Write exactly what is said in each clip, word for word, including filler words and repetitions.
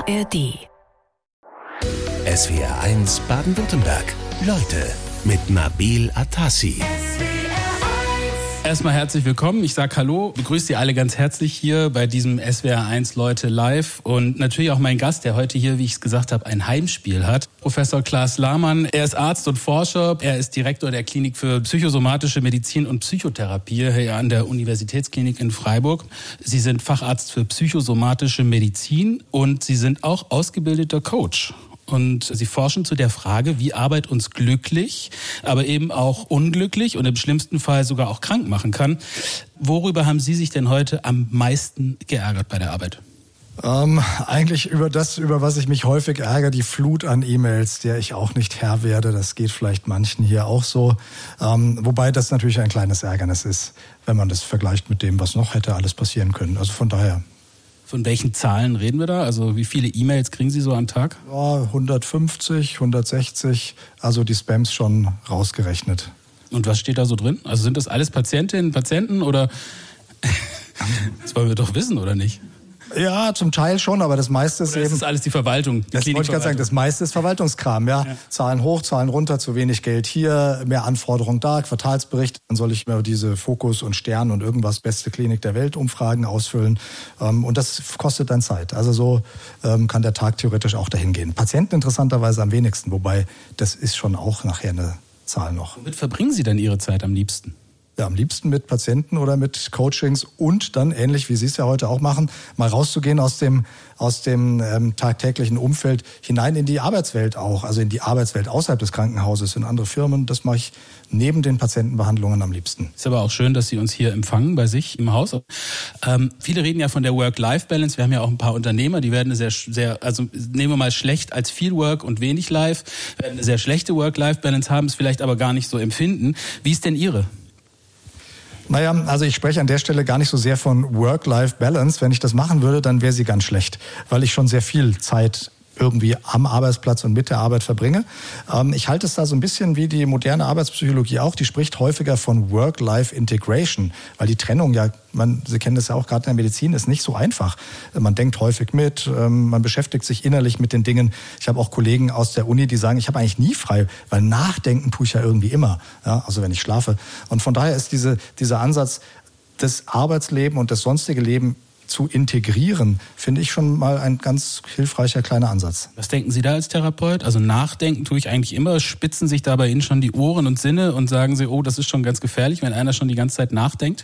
R D. S W R eins Baden-Württemberg. Leute mit Nabil Atassi. Erstmal herzlich willkommen. Ich sage Hallo, begrüße Sie alle ganz herzlich hier bei diesem S W R eins Leute live und natürlich auch mein Gast, der heute hier, wie ich es gesagt habe, ein Heimspiel hat. Professor Klaas Lamann. Er ist Arzt und Forscher. Er ist Direktor der Klinik für psychosomatische Medizin und Psychotherapie hier an der Universitätsklinik in Freiburg. Sie sind Facharzt für psychosomatische Medizin und Sie sind auch ausgebildeter Coach. Und Sie forschen zu der Frage, wie Arbeit uns glücklich, aber eben auch unglücklich und im schlimmsten Fall sogar auch krank machen kann. Worüber haben Sie sich denn heute am meisten geärgert bei der Arbeit? Ähm, eigentlich über das, über was ich mich häufig ärgere, die Flut an E-Mails, der ich auch nicht Herr werde. Das geht vielleicht manchen hier auch so. Ähm, wobei das natürlich ein kleines Ärgernis ist, wenn man das vergleicht mit dem, was noch hätte alles passieren können. Also von daher... Von welchen Zahlen reden wir da? Also wie viele E-Mails kriegen Sie so am Tag? Ja, hundertfünfzig, hundertsechzig, also die Spams schon rausgerechnet. Und was steht da so drin? Also sind das alles Patientinnen, Patienten oder... Das wollen wir doch wissen, oder nicht? Ja, zum Teil schon, aber das meiste ist oder eben... Das ist alles die Verwaltung, die Das wollte ich gerade sagen, das meiste ist Verwaltungskram, ja. ja. Zahlen hoch, Zahlen runter, zu wenig Geld hier, mehr Anforderungen da, Quartalsbericht. Dann soll ich mir diese Fokus und Stern und irgendwas beste Klinik der Welt Umfragen ausfüllen. Und das kostet dann Zeit. Also so kann der Tag theoretisch auch dahin gehen. Patienten interessanterweise am wenigsten, wobei das ist schon auch nachher eine Zahl noch. Womit verbringen Sie denn Ihre Zeit am liebsten? Ja, am liebsten mit Patienten oder mit Coachings und dann, ähnlich wie Sie es ja heute auch machen, mal rauszugehen aus dem, aus dem ähm, tagtäglichen Umfeld hinein in die Arbeitswelt auch, also in die Arbeitswelt außerhalb des Krankenhauses, in andere Firmen. Das mache ich neben den Patientenbehandlungen am liebsten. Ist aber auch schön, dass Sie uns hier empfangen bei sich im Haus. Ähm, viele reden ja von der Work-Life-Balance. Wir haben ja auch ein paar Unternehmer, die werden eine sehr, sehr, also nehmen wir mal schlecht als viel Work und wenig Life, werden eine sehr schlechte Work-Life-Balance haben, es vielleicht aber gar nicht so empfinden. Wie ist denn Ihre? Naja, also ich spreche an der Stelle gar nicht so sehr von Work-Life-Balance. Wenn ich das machen würde, dann wäre sie ganz schlecht, weil ich schon sehr viel Zeit irgendwie am Arbeitsplatz und mit der Arbeit verbringe. Ähm, ich halte es da so ein bisschen wie die moderne Arbeitspsychologie auch, die spricht häufiger von Work-Life-Integration, weil die Trennung ja, man, Sie kennen das ja auch gerade in der Medizin, ist nicht so einfach. Man denkt häufig mit, ähm, man beschäftigt sich innerlich mit den Dingen. Ich habe auch Kollegen aus der Uni, die sagen, ich habe eigentlich nie frei, weil nachdenken tue ich ja irgendwie immer, ja, also wenn ich schlafe. Und von daher ist diese, dieser Ansatz, das Arbeitsleben und das sonstige Leben zu integrieren, finde ich schon mal ein ganz hilfreicher kleiner Ansatz. Was denken Sie da als Therapeut? Also nachdenken tue ich eigentlich immer. Spitzen sich da bei Ihnen schon die Ohren und Sinne und sagen Sie, oh, das ist schon ganz gefährlich, wenn einer schon die ganze Zeit nachdenkt?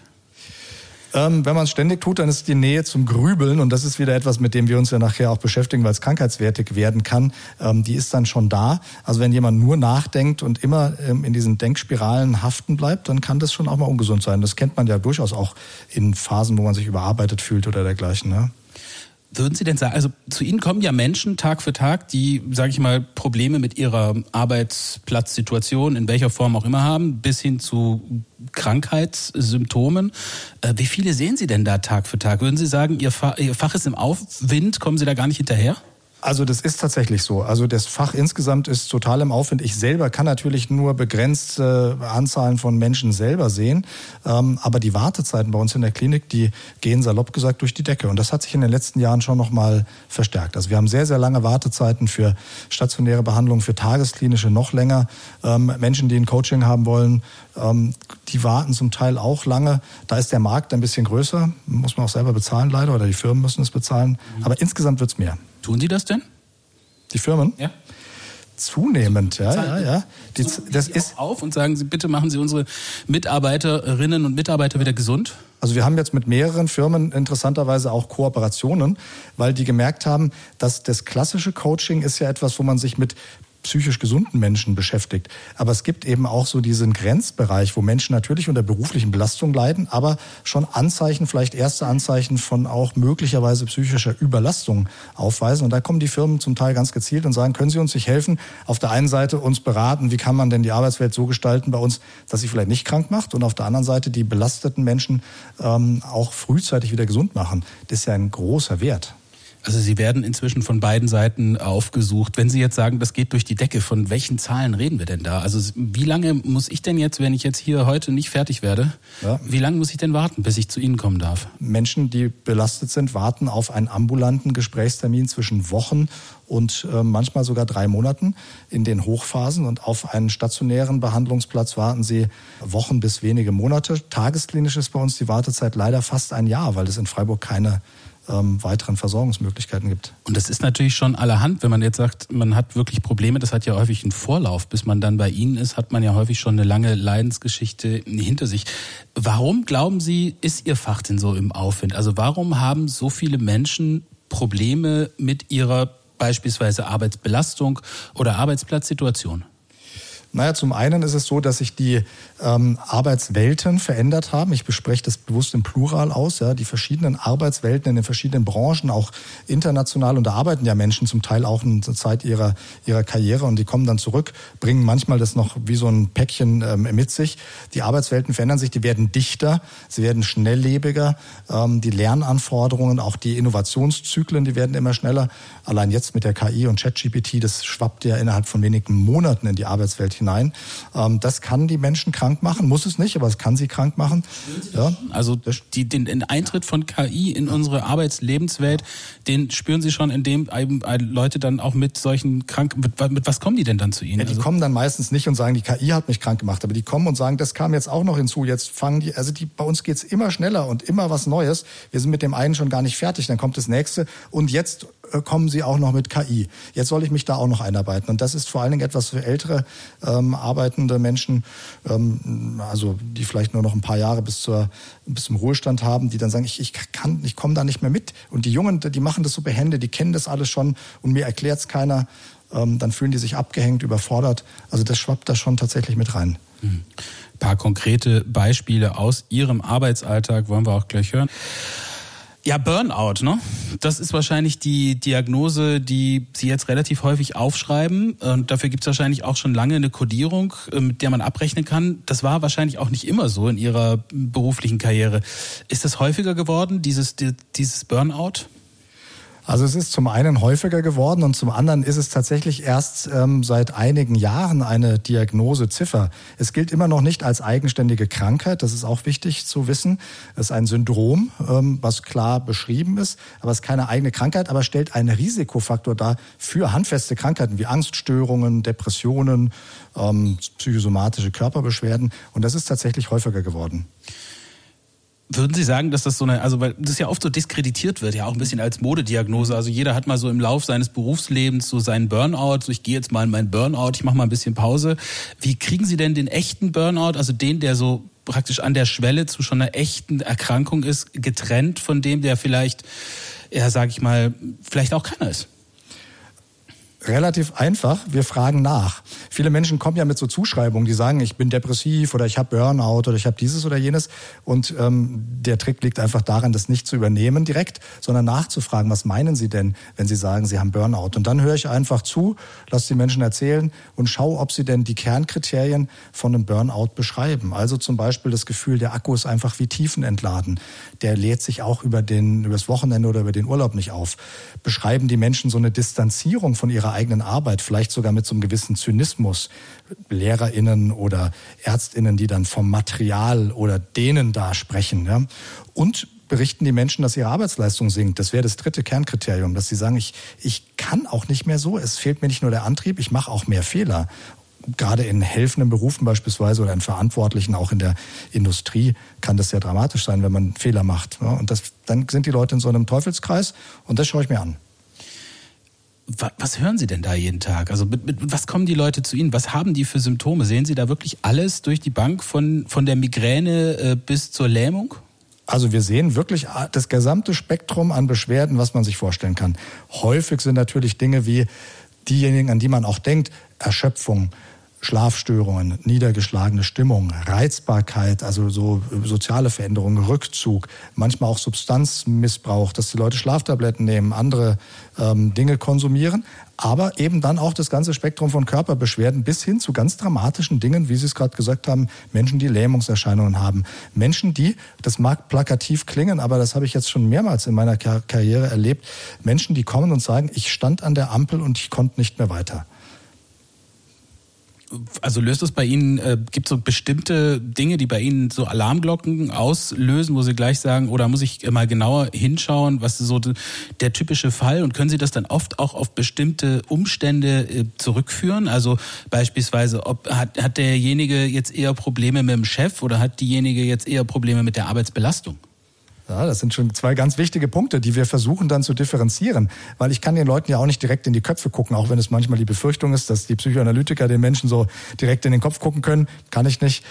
Ähm, wenn man es ständig tut, dann ist die Nähe zum Grübeln, und das ist wieder etwas, mit dem wir uns ja nachher auch beschäftigen, weil es krankheitswertig werden kann, ähm, die ist dann schon da. Also wenn jemand nur nachdenkt und immer ähm, in diesen Denkspiralen haften bleibt, dann kann das schon auch mal ungesund sein. Das kennt man ja durchaus auch in Phasen, wo man sich überarbeitet fühlt oder dergleichen, ne? Würden Sie denn sagen, also zu Ihnen kommen ja Menschen Tag für Tag, die, sage ich mal, Probleme mit ihrer Arbeitsplatzsituation, in welcher Form auch immer haben, bis hin zu Krankheitssymptomen. Äh, wie viele sehen Sie denn da Tag für Tag? Würden Sie sagen, Ihr Fach, Ihr Fach ist im Aufwind, kommen Sie da gar nicht hinterher? Also das ist tatsächlich so. Also das Fach insgesamt ist total im Aufwind. Ich selber kann natürlich nur begrenzte Anzahlen von Menschen selber sehen. Ähm, aber die Wartezeiten bei uns in der Klinik, die gehen salopp gesagt durch die Decke. Und das hat sich in den letzten Jahren schon noch mal verstärkt. Also wir haben sehr, sehr lange Wartezeiten für stationäre Behandlung, für tagesklinische noch länger. Ähm, Menschen, die ein Coaching haben wollen, ähm, die warten zum Teil auch lange. Da ist der Markt ein bisschen größer. Muss man auch selber bezahlen leider, oder die Firmen müssen es bezahlen. Aber insgesamt wird's mehr. Tun Sie das denn? Die Firmen? Ja. Zunehmend, ja, ja, ja. Die, das ist auf und sagen Sie, bitte machen Sie unsere Mitarbeiterinnen und Mitarbeiter wieder gesund? Also wir haben jetzt mit mehreren Firmen interessanterweise auch Kooperationen, weil die gemerkt haben, dass das klassische Coaching ist ja etwas, wo man sich mit psychisch gesunden Menschen beschäftigt. Aber es gibt eben auch so diesen Grenzbereich, wo Menschen natürlich unter beruflichen Belastungen leiden, aber schon Anzeichen, vielleicht erste Anzeichen von auch möglicherweise psychischer Überlastung aufweisen. Und da kommen die Firmen zum Teil ganz gezielt und sagen, können Sie uns nicht helfen? Auf der einen Seite uns beraten, wie kann man denn die Arbeitswelt so gestalten bei uns, dass sie vielleicht nicht krank macht, und auf der anderen Seite die belasteten Menschen ähm, auch frühzeitig wieder gesund machen. Das ist ja ein großer Wert. Also Sie werden inzwischen von beiden Seiten aufgesucht. Wenn Sie jetzt sagen, das geht durch die Decke, von welchen Zahlen reden wir denn da? Also wie lange muss ich denn jetzt, wenn ich jetzt hier heute nicht fertig werde, ja. wie lange muss ich denn warten, bis ich zu Ihnen kommen darf? Menschen, die belastet sind, warten auf einen ambulanten Gesprächstermin zwischen Wochen und äh, manchmal sogar drei Monaten in den Hochphasen. Und auf einen stationären Behandlungsplatz warten sie Wochen bis wenige Monate. Tagesklinisch ist bei uns die Wartezeit leider fast ein Jahr, weil es in Freiburg keine ähm, weiteren Versorgungsmöglichkeiten gibt. Und das ist natürlich schon allerhand, wenn man jetzt sagt, man hat wirklich Probleme, das hat ja häufig einen Vorlauf. Bis man dann bei Ihnen ist, hat man ja häufig schon eine lange Leidensgeschichte hinter sich. Warum, glauben Sie, ist Ihr Fach denn so im Aufwind? Also warum haben so viele Menschen Probleme mit ihrer beispielsweise Arbeitsbelastung oder Arbeitsplatzsituation? Naja, zum einen ist es so, dass sich die ähm, Arbeitswelten verändert haben. Ich bespreche das bewusst im Plural aus. Ja, die verschiedenen Arbeitswelten in den verschiedenen Branchen, auch international. Und da arbeiten ja Menschen zum Teil auch eine Zeit ihrer, ihrer Karriere und die kommen dann zurück, bringen manchmal das noch wie so ein Päckchen ähm, mit sich. Die Arbeitswelten verändern sich, die werden dichter, sie werden schnelllebiger. Ähm, die Lernanforderungen, auch die Innovationszyklen, die werden immer schneller. Allein jetzt mit der K I und ChatGPT, das schwappt ja innerhalb von wenigen Monaten in die Arbeitswelt hinein. Hinein. Das kann die Menschen krank machen, muss es nicht, aber es kann sie krank machen. Ja. Also die, den, den Eintritt von K I in unsere Arbeitslebenswelt, den spüren Sie schon, indem Leute dann auch mit solchen krank, mit, mit was kommen die denn dann zu Ihnen? Ja, die also kommen dann meistens nicht und sagen, die K I hat mich krank gemacht, aber die kommen und sagen, das kam jetzt auch noch hinzu, jetzt fangen die, also die, bei uns geht's immer schneller und immer was Neues. Wir sind mit dem einen schon gar nicht fertig, dann kommt das nächste und jetzt kommen sie auch noch mit K I. Jetzt soll ich mich da auch noch einarbeiten. Und das ist vor allen Dingen etwas für ältere ähm, arbeitende Menschen, ähm, also die vielleicht nur noch ein paar Jahre bis zur bis zum Ruhestand haben, die dann sagen, ich, ich kann, ich komme da nicht mehr mit. Und die Jungen, die machen das so behende, die kennen das alles schon und mir erklärt es keiner. Ähm, dann fühlen die sich abgehängt, überfordert. Also das schwappt da schon tatsächlich mit rein. Mhm. Ein paar konkrete Beispiele aus Ihrem Arbeitsalltag wollen wir auch gleich hören. Ja, Burnout, ne? Das ist wahrscheinlich die Diagnose, die Sie jetzt relativ häufig aufschreiben. Und dafür gibt es wahrscheinlich auch schon lange eine Kodierung, mit der man abrechnen kann. Das war wahrscheinlich auch nicht immer so in Ihrer beruflichen Karriere. Ist das häufiger geworden, dieses, dieses Burnout? Also es ist zum einen häufiger geworden und zum anderen ist es tatsächlich erst ähm, seit einigen Jahren eine Diagnoseziffer. Es gilt immer noch nicht als eigenständige Krankheit, das ist auch wichtig zu wissen. Es ist ein Syndrom, ähm, was klar beschrieben ist, aber es ist keine eigene Krankheit, aber stellt einen Risikofaktor dar für handfeste Krankheiten wie Angststörungen, Depressionen, ähm, psychosomatische Körperbeschwerden und das ist tatsächlich häufiger geworden. Würden Sie sagen, dass das so eine, also weil das ja oft so diskreditiert wird, ja auch ein bisschen als Modediagnose. Also jeder hat mal so im Lauf seines Berufslebens so seinen Burnout, so ich gehe jetzt mal in meinen Burnout, ich mache mal ein bisschen Pause. Wie kriegen Sie denn den echten Burnout, also den, der so praktisch an der Schwelle zu schon einer echten Erkrankung ist, getrennt von dem, der vielleicht, ja sag ich mal, vielleicht auch keiner ist? Relativ einfach, wir fragen nach. Viele Menschen kommen ja mit so Zuschreibungen, die sagen, ich bin depressiv oder ich habe Burnout oder ich habe dieses oder jenes. Und ähm, der Trick liegt einfach daran, das nicht zu übernehmen direkt, sondern nachzufragen, was meinen Sie denn, wenn Sie sagen, Sie haben Burnout? Und dann höre ich einfach zu, lasse die Menschen erzählen und schaue, ob sie denn die Kernkriterien von einem Burnout beschreiben. Also zum Beispiel das Gefühl, der Akku ist einfach wie tiefenentladen. Der lädt sich auch über den, über das Wochenende oder über den Urlaub nicht auf. Beschreiben die Menschen so eine Distanzierung von ihrer eigenen Arbeit, vielleicht sogar mit so einem gewissen Zynismus. LehrerInnen oder ÄrztInnen, die dann vom Material oder denen da sprechen. Ja? Und berichten die Menschen, dass ihre Arbeitsleistung sinkt. Das wäre das dritte Kernkriterium, dass sie sagen, ich, ich kann auch nicht mehr so, es fehlt mir nicht nur der Antrieb, ich mache auch mehr Fehler. Gerade in helfenden Berufen beispielsweise oder in Verantwortlichen, auch in der Industrie, kann das sehr dramatisch sein, wenn man Fehler macht. Ja? Und das, dann sind die Leute in so einem Teufelskreis und das schaue ich mir an. Was hören Sie denn da jeden Tag? Also mit, mit was kommen die Leute zu Ihnen? Was haben die für Symptome? Sehen Sie da wirklich alles durch die Bank von, von der Migräne äh, bis zur Lähmung? Also wir sehen wirklich das gesamte Spektrum an Beschwerden, was man sich vorstellen kann. Häufig sind natürlich Dinge wie diejenigen, an die man auch denkt, Erschöpfung, Schlafstörungen, niedergeschlagene Stimmung, Reizbarkeit, also so soziale Veränderungen, Rückzug, manchmal auch Substanzmissbrauch, dass die Leute Schlaftabletten nehmen, andere ähm, Dinge konsumieren, aber eben dann auch das ganze Spektrum von Körperbeschwerden bis hin zu ganz dramatischen Dingen, wie Sie es gerade gesagt haben, Menschen, die Lähmungserscheinungen haben, Menschen, die, das mag plakativ klingen, aber das habe ich jetzt schon mehrmals in meiner Kar- Karriere erlebt, Menschen, die kommen und sagen, ich stand an der Ampel und ich konnte nicht mehr weiter. Also löst es bei Ihnen, äh, gibt es so bestimmte Dinge, die bei Ihnen so Alarmglocken auslösen, wo Sie gleich sagen, oder muss ich mal genauer hinschauen, was ist so de, der typische Fall, und können Sie das dann oft auch auf bestimmte Umstände äh, zurückführen? Also beispielsweise, ob hat, hat derjenige jetzt eher Probleme mit dem Chef oder hat diejenige jetzt eher Probleme mit der Arbeitsbelastung? Ja, das sind schon zwei ganz wichtige Punkte, die wir versuchen dann zu differenzieren. Weil ich kann den Leuten ja auch nicht direkt in die Köpfe gucken, auch wenn es manchmal die Befürchtung ist, dass die Psychoanalytiker den Menschen so direkt in den Kopf gucken können. Kann ich nicht.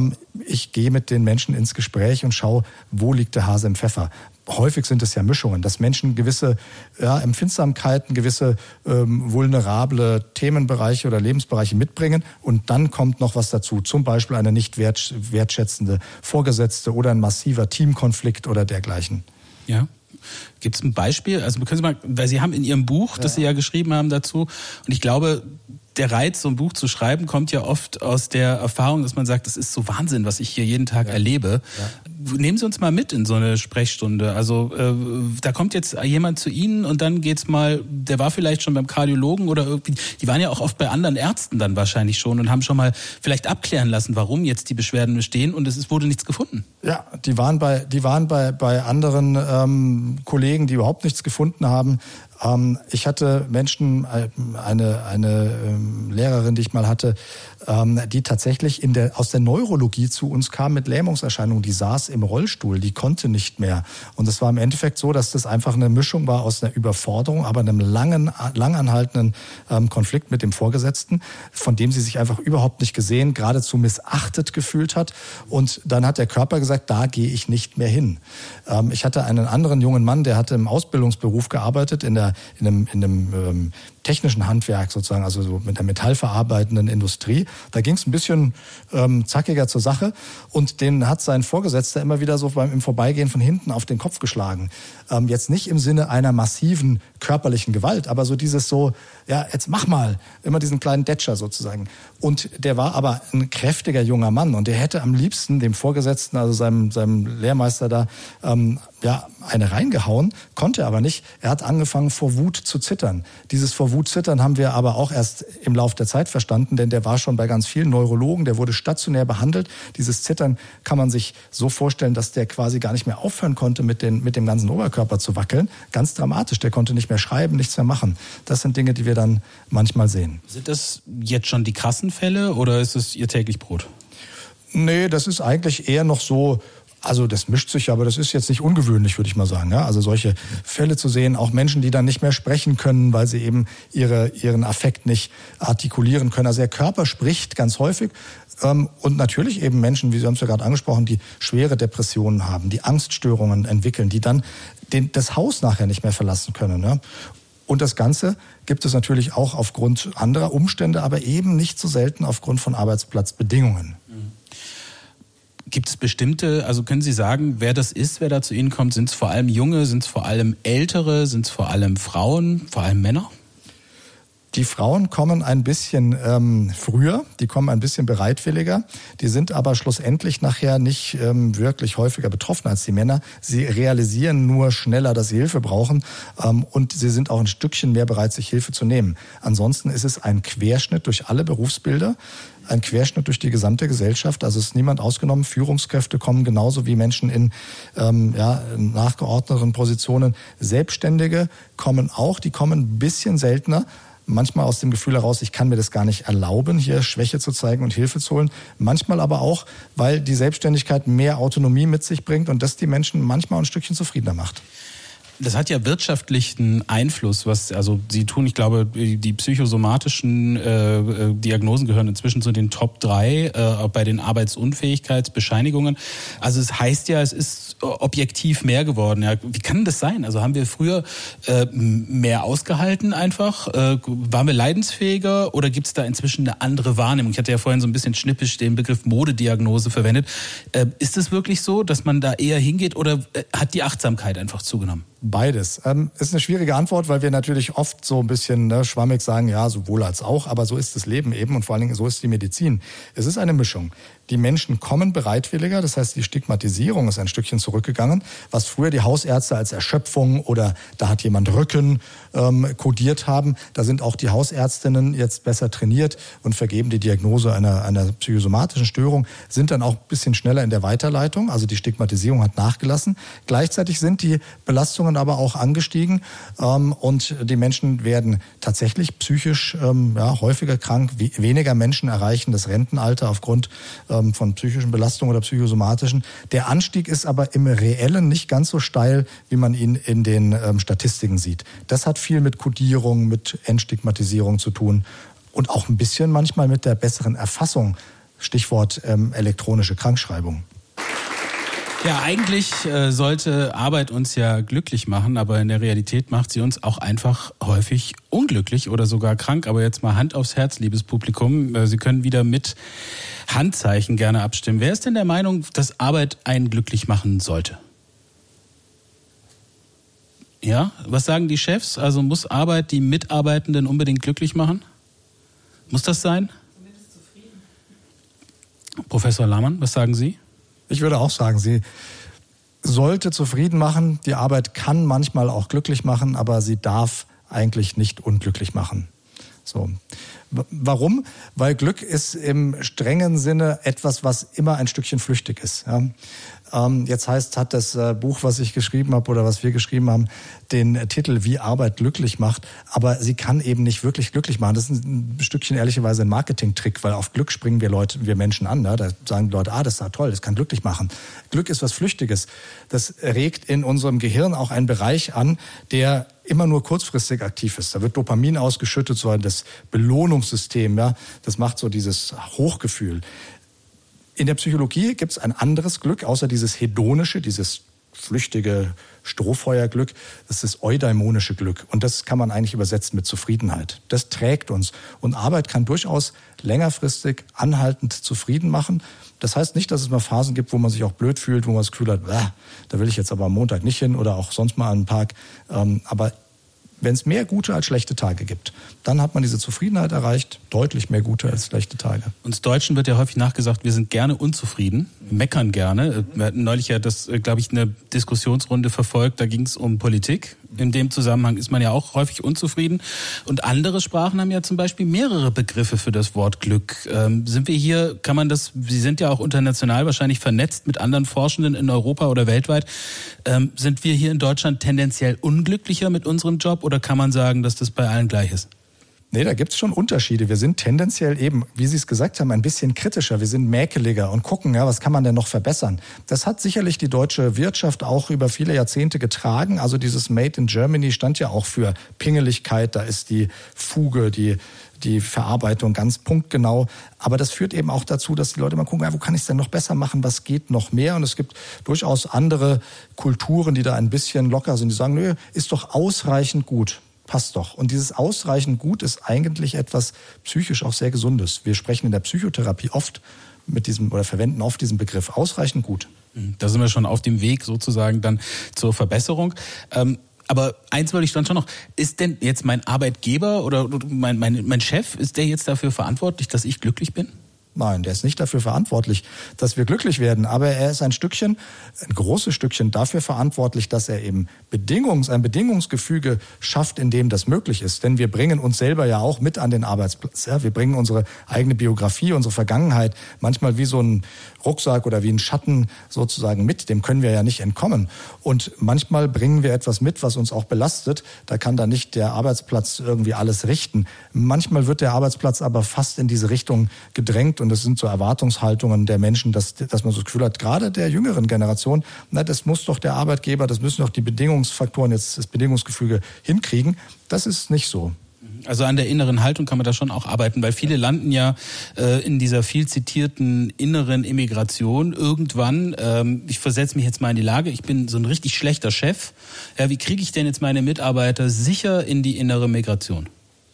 Ich gehe mit den Menschen ins Gespräch und schaue, wo liegt der Hase im Pfeffer. Häufig sind es ja Mischungen, dass Menschen gewisse ja, Empfindsamkeiten, gewisse ähm, vulnerable Themenbereiche oder Lebensbereiche mitbringen und dann kommt noch was dazu, zum Beispiel eine nicht wert, wertschätzende Vorgesetzte oder ein massiver Teamkonflikt oder dergleichen. Ja. Gibt es ein Beispiel? Also können Sie mal, weil Sie haben in Ihrem Buch, das ja. Sie ja geschrieben haben dazu, und ich glaube, der Reiz, so ein Buch zu schreiben, kommt ja oft aus der Erfahrung, dass man sagt, das ist so Wahnsinn, was ich hier jeden Tag ja. erlebe. Ja. Nehmen Sie uns mal mit in so eine Sprechstunde. Also äh, da kommt jetzt jemand zu Ihnen und dann geht's mal, der war vielleicht schon beim Kardiologen oder irgendwie, die waren ja auch oft bei anderen Ärzten dann wahrscheinlich schon und haben schon mal vielleicht abklären lassen, warum jetzt die Beschwerden bestehen, und es ist, wurde nichts gefunden. Ja, die waren bei, die waren bei, bei anderen ähm, Kollegen, die überhaupt nichts gefunden haben. Ähm, ich hatte Menschen, eine, eine ähm, Lehrerin, die ich mal hatte, ähm, die tatsächlich in der, aus der Neurologie zu uns kam mit Lähmungserscheinungen. Die saß im Rollstuhl, die konnte nicht mehr. Und es war im Endeffekt so, dass das einfach eine Mischung war aus einer Überforderung, aber einem langen, langanhaltenden ähm, Konflikt mit dem Vorgesetzten, von dem sie sich einfach überhaupt nicht gesehen, geradezu missachtet gefühlt hat. Und dann hat der Körper gesagt, da gehe ich nicht mehr hin. Ähm, ich hatte einen anderen jungen Mann, der hatte im Ausbildungsberuf gearbeitet, in der in einem, in einem ähm, technischen Handwerk sozusagen, also so mit der metallverarbeitenden Industrie. Da ging es ein bisschen ähm, zackiger zur Sache und den hat sein Vorgesetzter immer wieder so beim im Vorbeigehen von hinten auf den Kopf geschlagen. Ähm, jetzt nicht im Sinne einer massiven körperlichen Gewalt, aber so dieses so, ja, jetzt mach mal, immer diesen kleinen Detscher sozusagen. Und der war aber ein kräftiger junger Mann und der hätte am liebsten dem Vorgesetzten, also seinem, seinem Lehrmeister da, ähm, ja, eine reingehauen, konnte aber nicht. Er hat angefangen, vor Wut zu zittern. Dieses vor Wut zittern haben wir aber auch erst im Laufe der Zeit verstanden, denn der war schon bei ganz vielen Neurologen, der wurde stationär behandelt. Dieses Zittern kann man sich so vorstellen, dass der quasi gar nicht mehr aufhören konnte, mit, den, mit dem ganzen Oberkörper zu wackeln. Ganz dramatisch, der konnte nicht mehr schreiben, nichts mehr machen. Das sind Dinge, die wir dann manchmal sehen. Sind das jetzt schon die krassen Fälle oder ist es Ihr täglich Brot? Nee, das ist eigentlich eher noch so. Also das mischt sich, aber das ist jetzt nicht ungewöhnlich, würde ich mal sagen. Ja? Also solche Fälle zu sehen, auch Menschen, die dann nicht mehr sprechen können, weil sie eben ihre, ihren Affekt nicht artikulieren können. Also der Körper spricht ganz häufig. Ähm, und natürlich eben Menschen, wie Sie haben es ja gerade angesprochen, die schwere Depressionen haben, die Angststörungen entwickeln, die dann den, das Haus nachher nicht mehr verlassen können. Ja? Und das Ganze gibt es natürlich auch aufgrund anderer Umstände, aber eben nicht so selten aufgrund von Arbeitsplatzbedingungen. Gibt es bestimmte, also können Sie sagen, wer das ist, wer da zu Ihnen kommt? Sind es vor allem Junge, sind es vor allem Ältere, sind es vor allem Frauen, vor allem Männer? Die Frauen kommen ein bisschen ähm, früher, die kommen ein bisschen bereitwilliger, die sind aber schlussendlich nachher nicht ähm, wirklich häufiger betroffen als die Männer. Sie realisieren nur schneller, dass sie Hilfe brauchen ähm, und sie sind auch ein Stückchen mehr bereit, sich Hilfe zu nehmen. Ansonsten ist es ein Querschnitt durch alle Berufsbilder, ein Querschnitt durch die gesamte Gesellschaft. Also es ist niemand ausgenommen. Führungskräfte kommen genauso wie Menschen in ähm, ja, nachgeordneteren Positionen. Selbstständige kommen auch, die kommen ein bisschen seltener. Manchmal aus dem Gefühl heraus, ich kann mir das gar nicht erlauben, hier Schwäche zu zeigen und Hilfe zu holen. Manchmal aber auch, weil die Selbstständigkeit mehr Autonomie mit sich bringt und das die Menschen manchmal ein Stückchen zufriedener macht. Das hat ja wirtschaftlichen Einfluss, was also Sie tun. Ich glaube, die psychosomatischen äh, Diagnosen gehören inzwischen zu den Top drei äh, bei den Arbeitsunfähigkeitsbescheinigungen. Also es heißt ja, es ist objektiv mehr geworden. Ja, wie kann das sein? Also haben wir früher äh, mehr ausgehalten einfach? Äh, waren wir leidensfähiger oder gibt es da inzwischen eine andere Wahrnehmung? Ich hatte ja vorhin so ein bisschen schnippisch den Begriff Modediagnose verwendet. Äh, ist es wirklich so, dass man da eher hingeht oder äh, hat die Achtsamkeit einfach zugenommen? Beides. Ähm, ist eine schwierige Antwort, weil wir natürlich oft so ein bisschen ne, schwammig sagen, ja, sowohl als auch, aber so ist das Leben eben und vor allen Dingen so ist die Medizin. Es ist eine Mischung. Die Menschen kommen bereitwilliger, das heißt, die Stigmatisierung ist ein Stückchen zurückgegangen, was früher die Hausärzte als Erschöpfung oder da hat jemand Rücken ähm, kodiert haben. Da sind auch die Hausärztinnen jetzt besser trainiert und vergeben die Diagnose einer, einer psychosomatischen Störung, sind dann auch ein bisschen schneller in der Weiterleitung, also die Stigmatisierung hat nachgelassen. Gleichzeitig sind die Belastungen aber auch angestiegen ähm, und die Menschen werden tatsächlich psychisch ähm, ja, häufiger krank. We- weniger Menschen erreichen das Rentenalter aufgrund ähm, von psychischen Belastungen oder psychosomatischen. Der Anstieg ist aber im Reellen nicht ganz so steil, wie man ihn in den ähm, Statistiken sieht. Das hat viel mit Kodierung, mit Entstigmatisierung zu tun und auch ein bisschen manchmal mit der besseren Erfassung. Stichwort ähm, elektronische Krankschreibung. Ja, eigentlich äh, sollte Arbeit uns ja glücklich machen, aber in der Realität macht sie uns auch einfach häufig unglücklich oder sogar krank. Aber jetzt mal Hand aufs Herz, liebes Publikum. Äh, Sie können wieder mit Handzeichen gerne abstimmen. Wer ist denn der Meinung, dass Arbeit einen glücklich machen sollte? Ja, was sagen die Chefs? Also muss Arbeit die Mitarbeitenden unbedingt glücklich machen? Muss das sein? Zumindest zufrieden. Professor Lahmann, was sagen Sie? Ich würde auch sagen, sie sollte zufrieden machen. Die Arbeit kann manchmal auch glücklich machen, aber sie darf eigentlich nicht unglücklich machen. So. Warum? Weil Glück ist im strengen Sinne etwas, was immer ein Stückchen flüchtig ist. Ja. Ähm, jetzt heißt, hat das äh, Buch, was ich geschrieben habe oder was wir geschrieben haben, den äh, Titel Wie Arbeit glücklich macht. Aber sie kann eben nicht wirklich glücklich machen. Das ist ein, ein Stückchen ehrlicherweise ein Marketing-Trick, weil auf Glück springen wir Leute, wir Menschen an. Ne? Da sagen die Leute, ah, das ist ja toll, das kann glücklich machen. Glück ist was Flüchtiges. Das regt in unserem Gehirn auch einen Bereich an, der immer nur kurzfristig aktiv ist. Da wird Dopamin ausgeschüttet, so das Belohnungssystem, ja, das macht so dieses Hochgefühl. In der Psychologie gibt es ein anderes Glück, außer dieses hedonische, dieses flüchtige Strohfeuerglück, das ist das eudaimonische Glück. Und das kann man eigentlich übersetzen mit Zufriedenheit. Das trägt uns. Und Arbeit kann durchaus längerfristig anhaltend zufrieden machen. Das heißt nicht, dass es mal Phasen gibt, wo man sich auch blöd fühlt, wo man das Gefühl hat, da will ich jetzt aber am Montag nicht hin oder auch sonst mal an einen Tag. Aber wenn es mehr gute als schlechte Tage gibt, dann hat man diese Zufriedenheit erreicht, deutlich mehr gute als schlechte Tage. Uns Deutschen wird ja häufig nachgesagt, wir sind gerne unzufrieden, meckern gerne. Wir hatten neulich ja das, glaube ich, eine Diskussionsrunde verfolgt, da ging es um Politik. In dem Zusammenhang ist man ja auch häufig unzufrieden. Und andere Sprachen haben ja zum Beispiel mehrere Begriffe für das Wort Glück. Ähm, sind wir hier, kann man das, Sie sind ja auch international wahrscheinlich vernetzt mit anderen Forschenden in Europa oder weltweit. Ähm, sind wir hier in Deutschland tendenziell unglücklicher mit unserem Job oder kann man sagen, dass das bei allen gleich ist? Nee, da gibt's schon Unterschiede. Wir sind tendenziell eben, wie Sie es gesagt haben, ein bisschen kritischer. Wir sind mäkeliger und gucken, ja, was kann man denn noch verbessern? Das hat sicherlich die deutsche Wirtschaft auch über viele Jahrzehnte getragen. Also dieses Made in Germany stand ja auch für Pingeligkeit. Da ist die Fuge, die die Verarbeitung ganz punktgenau. Aber das führt eben auch dazu, dass die Leute mal gucken, ja, wo kann ich es denn noch besser machen? Was geht noch mehr? Und es gibt durchaus andere Kulturen, die da ein bisschen locker sind. Die sagen, nö, ist doch ausreichend gut. Passt doch. Und dieses ausreichend gut ist eigentlich etwas psychisch auch sehr Gesundes. Wir sprechen in der Psychotherapie oft mit diesem oder verwenden oft diesen Begriff ausreichend gut. Da sind wir schon auf dem Weg sozusagen dann zur Verbesserung. Ähm, aber eins wollte ich dann schon noch, ist denn jetzt mein Arbeitgeber oder mein, mein, mein Chef, ist der jetzt dafür verantwortlich, dass ich glücklich bin? Nein, der ist nicht dafür verantwortlich, dass wir glücklich werden. Aber er ist ein Stückchen, ein großes Stückchen dafür verantwortlich, dass er eben Bedingungs, ein Bedingungsgefüge schafft, in dem das möglich ist. Denn wir bringen uns selber ja auch mit an den Arbeitsplatz. Ja, wir bringen unsere eigene Biografie, unsere Vergangenheit manchmal wie so ein Rucksack oder wie ein Schatten sozusagen mit. Dem können wir ja nicht entkommen. Und manchmal bringen wir etwas mit, was uns auch belastet. Da kann dann nicht der Arbeitsplatz irgendwie alles richten. Manchmal wird der Arbeitsplatz aber fast in diese Richtung gedrängt. Und das sind so Erwartungshaltungen der Menschen, dass, dass man so das Gefühl hat, gerade der jüngeren Generation, na, das muss doch der Arbeitgeber, das müssen doch die Bedingungsfaktoren, jetzt das Bedingungsgefüge hinkriegen. Das ist nicht so. Also an der inneren Haltung kann man da schon auch arbeiten, weil viele landen ja äh, in dieser viel zitierten inneren Emigration irgendwann. Ähm, ich versetze mich jetzt mal in die Lage, ich bin so ein richtig schlechter Chef. Ja, wie kriege ich denn jetzt meine Mitarbeiter sicher in die innere Migration?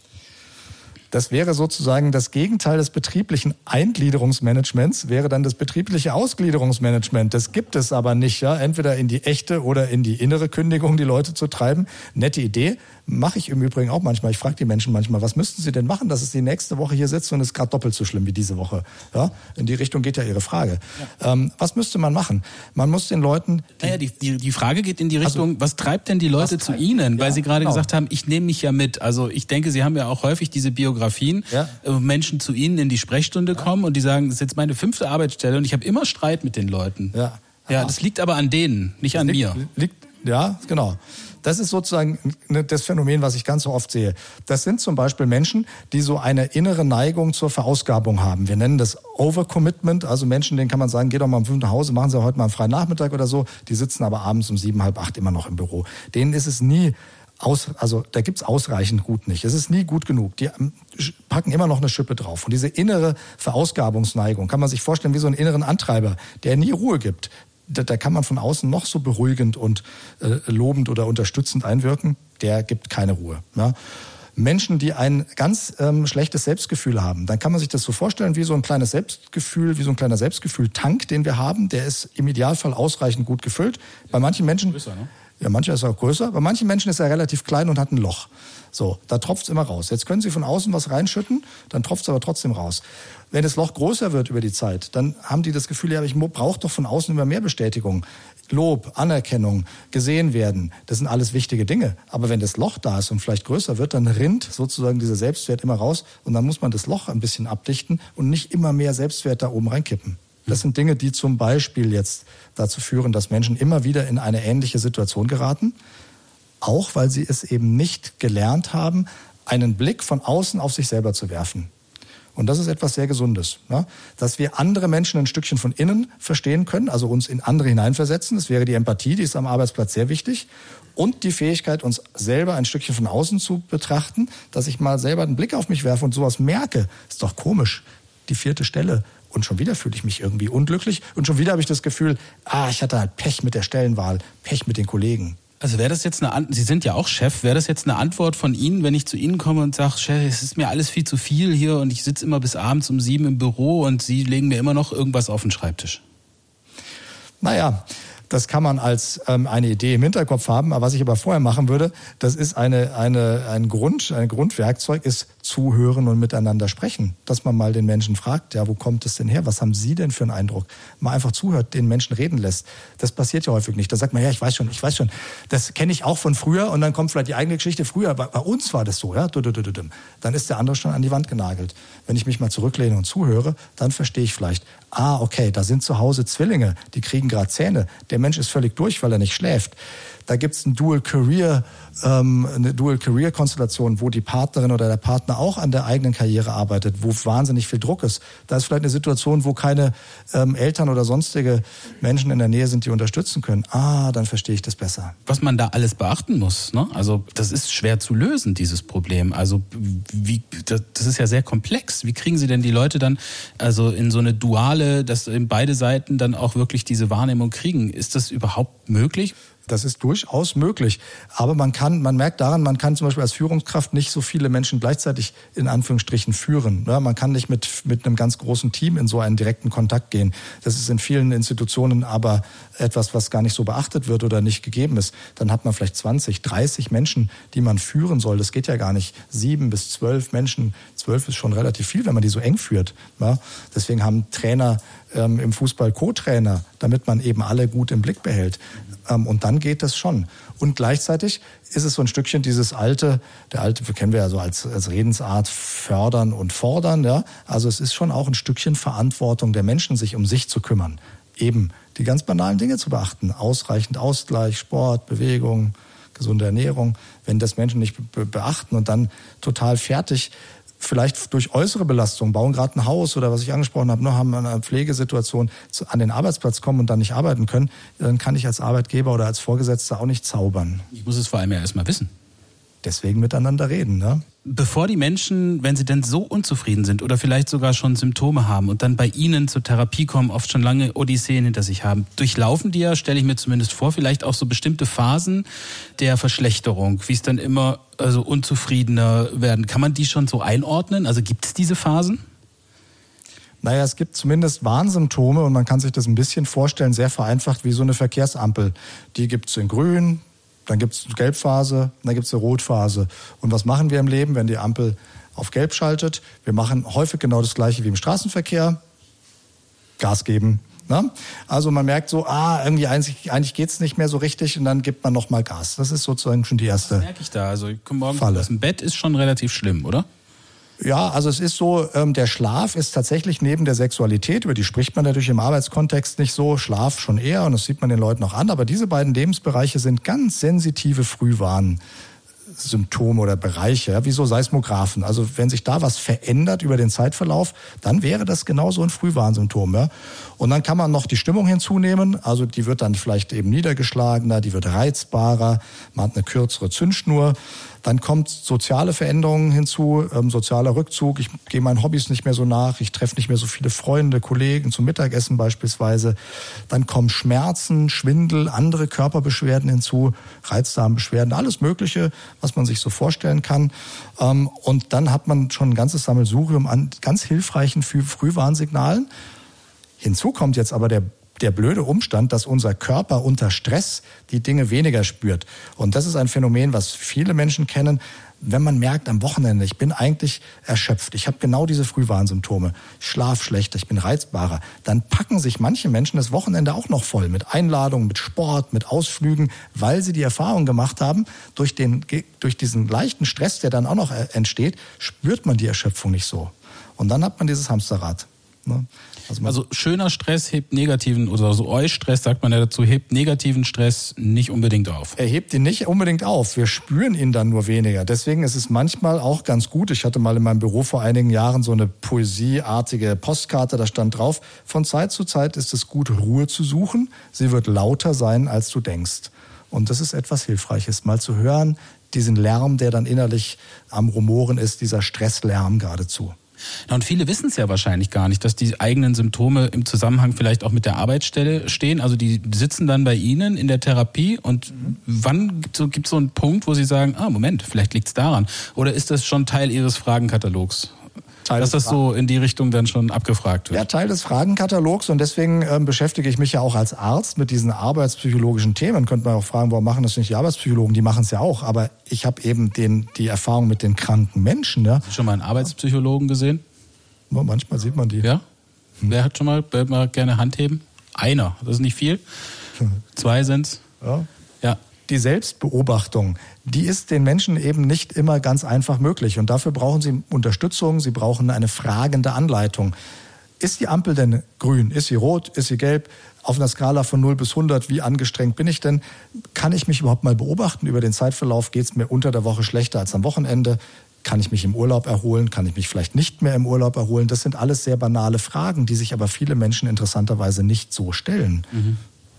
Das wäre sozusagen das Gegenteil des betrieblichen Eingliederungsmanagements, wäre dann das betriebliche Ausgliederungsmanagement. Das gibt es aber nicht, ja, entweder in die echte oder in die innere Kündigung die Leute zu treiben. Nette Idee, mache ich im Übrigen auch manchmal. Ich frage die Menschen manchmal, was müssten sie denn machen, dass es die nächste Woche hier sitzt und es ist gerade doppelt so schlimm wie diese Woche. Ja, in die Richtung geht ja Ihre Frage. Ja. Ähm, was müsste man machen? Man muss den Leuten... Die, naja, die, die, die Frage geht in die Richtung, also, was treibt denn die Leute zu Ihnen? Weil ja, Sie gerade genau. gesagt haben, ich nehme mich ja mit. Also ich denke, Sie haben ja auch häufig diese Biografien, ja. wo Menschen zu Ihnen in die Sprechstunde ja. kommen und die sagen, das ist jetzt meine fünfte Arbeitsstelle und ich habe immer Streit mit den Leuten. Ja, ja das liegt aber an denen, nicht an liegt, mir. Liegt, ja, genau. Das ist sozusagen das Phänomen, was ich ganz so oft sehe. Das sind zum Beispiel Menschen, die so eine innere Neigung zur Verausgabung haben. Wir nennen das Overcommitment, also Menschen, denen kann man sagen, geh doch mal um fünf nach Hause, machen Sie heute mal einen freien Nachmittag oder so. Die sitzen aber abends um sieben, halb acht immer noch im Büro. Denen ist es nie aus, also da gibt's ausreichend gut nicht. Es ist nie gut genug. Die packen immer noch eine Schippe drauf. Und diese innere Verausgabungsneigung kann man sich vorstellen wie so einen inneren Antreiber, der nie Ruhe gibt. Da, da kann man von außen noch so beruhigend und äh, lobend oder unterstützend einwirken, der gibt keine Ruhe. Ja. Menschen, die ein ganz ähm, schlechtes Selbstgefühl haben, dann kann man sich das so vorstellen wie so ein kleines Selbstgefühl, wie so ein kleiner Selbstgefühl-Tank, den wir haben. Der ist im Idealfall ausreichend gut gefüllt. Bei manchen Menschen... Größer, ne? Ja, mancher ist auch größer. Bei manchen Menschen ist er relativ klein und hat ein Loch. So, da tropft's immer raus. Jetzt können Sie von außen was reinschütten, dann tropft's aber trotzdem raus. Wenn das Loch größer wird über die Zeit, dann haben die das Gefühl, ja, ich brauche doch von außen immer mehr Bestätigung. Lob, Anerkennung, gesehen werden, das sind alles wichtige Dinge. Aber wenn das Loch da ist und vielleicht größer wird, dann rinnt sozusagen dieser Selbstwert immer raus und dann muss man das Loch ein bisschen abdichten und nicht immer mehr Selbstwert da oben reinkippen. Das sind Dinge, die zum Beispiel jetzt dazu führen, dass Menschen immer wieder in eine ähnliche Situation geraten, auch weil sie es eben nicht gelernt haben, einen Blick von außen auf sich selber zu werfen. Und das ist etwas sehr Gesundes, ne? Dass wir andere Menschen ein Stückchen von innen verstehen können, also uns in andere hineinversetzen. Das wäre die Empathie, die ist am Arbeitsplatz sehr wichtig. Und die Fähigkeit, uns selber ein Stückchen von außen zu betrachten, dass ich mal selber einen Blick auf mich werfe und sowas merke. Ist doch komisch, die vierte Stelle. Und schon wieder fühle ich mich irgendwie unglücklich. Und schon wieder habe ich das Gefühl, ah, ich hatte halt Pech mit der Stellenwahl, Pech mit den Kollegen. Also wäre das jetzt eine, An- Sie sind ja auch Chef, wäre das jetzt eine Antwort von Ihnen, wenn ich zu Ihnen komme und sage, Chef, es ist mir alles viel zu viel hier und ich sitze immer bis abends um sieben im Büro und Sie legen mir immer noch irgendwas auf den Schreibtisch? Naja, das kann man als ähm, eine Idee im Hinterkopf haben. Aber was ich aber vorher machen würde, das ist eine, eine, ein Grund, ein Grundwerkzeug ist zuhören und miteinander sprechen. Dass man mal den Menschen fragt, ja, wo kommt es denn her? Was haben Sie denn für einen Eindruck? Mal einfach zuhört, den Menschen reden lässt. Das passiert ja häufig nicht. Da sagt man, ja, ich weiß schon, ich weiß schon. Das kenne ich auch von früher. Und dann kommt vielleicht die eigene Geschichte. Früher, bei, bei uns war das so, ja. Dann ist der andere schon an die Wand genagelt. Wenn ich mich mal zurücklehne und zuhöre, dann verstehe ich vielleicht, ah, okay, da sind zu Hause Zwillinge, die kriegen gerade Zähne. Der Mensch ist völlig durch, weil er nicht schläft. Da gibt's ein Dual Career, ähm, eine Dual Career Konstellation, wo die Partnerin oder der Partner auch an der eigenen Karriere arbeitet, wo wahnsinnig viel Druck ist. Da ist vielleicht eine Situation, wo keine ähm, Eltern oder sonstige Menschen in der Nähe sind, die unterstützen können. Ah, dann verstehe ich das besser. Was man da alles beachten muss, ne? Also das ist schwer zu lösen, dieses Problem. Also wie, das, das ist ja sehr komplex. Wie kriegen Sie denn die Leute dann also in so eine duale, dass in beide Seiten dann auch wirklich diese Wahrnehmung kriegen? Ist das überhaupt möglich? Das ist durchaus möglich. Aber man kann, man merkt daran, man kann zum Beispiel als Führungskraft nicht so viele Menschen gleichzeitig in Anführungsstrichen führen. Ja, man kann nicht mit, mit einem ganz großen Team in so einen direkten Kontakt gehen. Das ist in vielen Institutionen aber etwas, was gar nicht so beachtet wird oder nicht gegeben ist. Dann hat man vielleicht zwanzig, dreißig Menschen, die man führen soll. Das geht ja gar nicht. Sieben bis zwölf Menschen. Zwölf ist schon relativ viel, wenn man die so eng führt. Ja, deswegen haben Trainer ähm, im Fußball Co-Trainer, damit man eben alle gut im Blick behält. Ähm, und dann geht das schon. Und gleichzeitig ist es so ein Stückchen dieses alte, der alte, kennen wir ja so als, als Redensart, fördern und fordern. Ja? Also es ist schon auch ein Stückchen Verantwortung der Menschen, sich um sich zu kümmern. Eben die ganz banalen Dinge zu beachten. Ausreichend Ausgleich, Sport, Bewegung, gesunde Ernährung. Wenn das Menschen nicht be- beachten und dann total fertig, vielleicht durch äußere Belastung, bauen gerade ein Haus oder was ich angesprochen habe, noch haben eine Pflegesituation, an den Arbeitsplatz kommen und dann nicht arbeiten können, dann kann ich als Arbeitgeber oder als Vorgesetzter auch nicht zaubern. Ich muss es vor allem ja erstmal wissen. deswegen miteinander reden, ne? Bevor die Menschen, wenn sie denn so unzufrieden sind oder vielleicht sogar schon Symptome haben und dann bei Ihnen zur Therapie kommen, oft schon lange Odysseen hinter sich haben, durchlaufen die ja, stelle ich mir zumindest vor, vielleicht auch so bestimmte Phasen der Verschlechterung, wie es dann immer also unzufriedener werden. Kann man die schon so einordnen? Also gibt es diese Phasen? Naja, es gibt zumindest Warnsymptome und man kann sich das ein bisschen vorstellen, sehr vereinfacht wie so eine Verkehrsampel. Die gibt es in grün, dann gibt es eine Gelbphase, dann gibt es eine Rotphase. Und was machen wir im Leben, wenn die Ampel auf Gelb schaltet? Wir machen häufig genau das Gleiche wie im Straßenverkehr. Gas geben. Ne? Also man merkt so, ah, irgendwie eigentlich, eigentlich geht es nicht mehr so richtig und dann gibt man nochmal Gas. Das ist sozusagen schon die erste Falle. Was merke ich da? Also ich komme morgens aus dem Bett, ist schon relativ schlimm, oder? Ja, also es ist so, ähm, der Schlaf ist tatsächlich neben der Sexualität, über die spricht man natürlich im Arbeitskontext nicht so, Schlaf schon eher und das sieht man den Leuten auch an, aber diese beiden Lebensbereiche sind ganz sensitive Frühwarnsymptome oder Bereiche, ja, wie so Seismographen. Also wenn sich da was verändert über den Zeitverlauf, dann wäre das genauso ein Frühwarnsymptom. Ja. Und dann kann man noch die Stimmung hinzunehmen, also die wird dann vielleicht eben niedergeschlagener, die wird reizbarer, man hat eine kürzere Zündschnur. Dann kommt soziale Veränderungen hinzu, ähm, sozialer Rückzug. Ich gehe meinen Hobbys nicht mehr so nach. Ich treffe nicht mehr so viele Freunde, Kollegen zum Mittagessen beispielsweise. Dann kommen Schmerzen, Schwindel, andere Körperbeschwerden hinzu, Reizdarmbeschwerden, alles Mögliche, was man sich so vorstellen kann. Ähm, und dann hat man schon ein ganzes Sammelsurium an ganz hilfreichen Frühwarnsignalen. Hinzu kommt jetzt aber der Der blöde Umstand, dass unser Körper unter Stress die Dinge weniger spürt. Und das ist ein Phänomen, was viele Menschen kennen. Wenn man merkt am Wochenende, ich bin eigentlich erschöpft, ich habe genau diese Frühwarnsymptome, ich schlafe schlechter, ich bin reizbarer, dann packen sich manche Menschen das Wochenende auch noch voll mit Einladungen, mit Sport, mit Ausflügen, weil sie die Erfahrung gemacht haben, durch, den, durch diesen leichten Stress, der dann auch noch entsteht, spürt man die Erschöpfung nicht so. Und dann hat man dieses Hamsterrad. Ne? Also, also schöner Stress hebt negativen, oder so Eustress sagt man ja dazu, hebt negativen Stress nicht unbedingt auf. Er hebt ihn nicht unbedingt auf. Wir spüren ihn dann nur weniger. Deswegen ist es manchmal auch ganz gut. Ich hatte mal in meinem Büro vor einigen Jahren so eine poesieartige Postkarte, da stand drauf, von Zeit zu Zeit ist es gut, Ruhe zu suchen. Sie wird lauter sein, als du denkst. Und das ist etwas Hilfreiches, mal zu hören, diesen Lärm, der dann innerlich am Rumoren ist, dieser Stresslärm geradezu. Na, und viele wissen es ja wahrscheinlich gar nicht, dass die eigenen Symptome im Zusammenhang vielleicht auch mit der Arbeitsstelle stehen. Also die sitzen dann bei Ihnen in der Therapie und mhm. wann gibt es so, so einen Punkt, wo Sie sagen, ah Moment, vielleicht liegt es daran. Oder ist das schon Teil Ihres Fragenkatalogs? Teil dass das so in die Richtung dann schon abgefragt wird. Ja, Teil des Fragenkatalogs und deswegen ähm, beschäftige ich mich ja auch als Arzt mit diesen arbeitspsychologischen Themen. Könnte man auch fragen, warum machen das nicht die Arbeitspsychologen? Die machen es ja auch, aber ich habe eben den, die Erfahrung mit den kranken Menschen. Ja. Hast du schon mal einen Arbeitspsychologen gesehen? Ja, manchmal sieht man die. Ja? Hm. Wer hat schon mal, wer mal gerne Hand heben? Einer, das ist nicht viel. Hm. Zwei sind's. Ja. Ja. Die Selbstbeobachtung, die ist den Menschen eben nicht immer ganz einfach möglich. Und dafür brauchen sie Unterstützung, sie brauchen eine fragende Anleitung. Ist die Ampel denn grün? Ist sie rot? Ist sie gelb? Auf einer Skala von null bis hundert, wie angestrengt bin ich denn? Kann ich mich überhaupt mal beobachten? Über den Zeitverlauf geht es mir unter der Woche schlechter als am Wochenende. Kann ich mich im Urlaub erholen? Kann ich mich vielleicht nicht mehr im Urlaub erholen? Das sind alles sehr banale Fragen, die sich aber viele Menschen interessanterweise nicht so stellen. Mhm.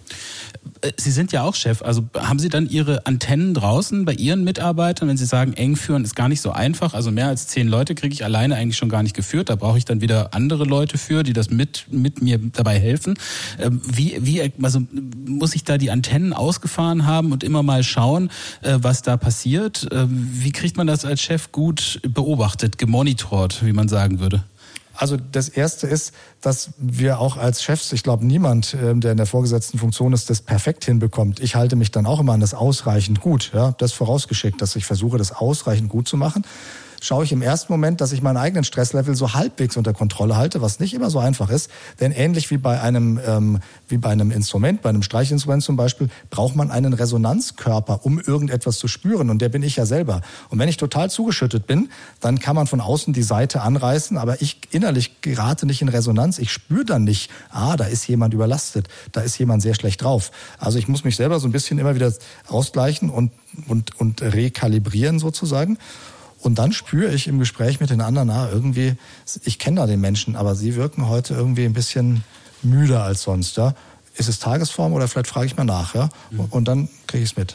Sie sind ja auch Chef, also haben Sie dann Ihre Antennen draußen bei Ihren Mitarbeitern, wenn Sie sagen, eng führen ist gar nicht so einfach, also mehr als zehn Leute kriege ich alleine eigentlich schon gar nicht geführt, da brauche ich dann wieder andere Leute für, die das mit, mit mir dabei helfen. Wie, wie, also muss ich da die Antennen ausgefahren haben und immer mal schauen, was da passiert? Wie kriegt man das als Chef gut beobachtet, gemonitort, wie man sagen würde? Also das Erste ist, dass wir auch als Chefs, ich glaube niemand, der in der vorgesetzten Funktion ist, das perfekt hinbekommt. Ich halte mich dann auch immer an das ausreichend gut. Ja, das vorausgeschickt, dass ich versuche, das ausreichend gut zu machen. Schaue ich im ersten Moment, dass ich meinen eigenen Stresslevel so halbwegs unter Kontrolle halte, was nicht immer so einfach ist. Denn ähnlich wie bei einem ähm, wie bei einem Instrument, bei einem Streichinstrument zum Beispiel, braucht man einen Resonanzkörper, um irgendetwas zu spüren. Und der bin ich ja selber. Und wenn ich total zugeschüttet bin, dann kann man von außen die Saite anreißen, aber ich innerlich gerate nicht in Resonanz. Ich spüre dann nicht, ah, da ist jemand überlastet, da ist jemand sehr schlecht drauf. Also ich muss mich selber so ein bisschen immer wieder ausgleichen und und und rekalibrieren sozusagen. Und dann spüre ich im Gespräch mit den anderen, ah, irgendwie, ich kenne da den Menschen, aber sie wirken heute irgendwie ein bisschen müder als sonst. Ja? Ist es Tagesform oder vielleicht frage ich mal nach? Ja? Und dann kriege ich es mit.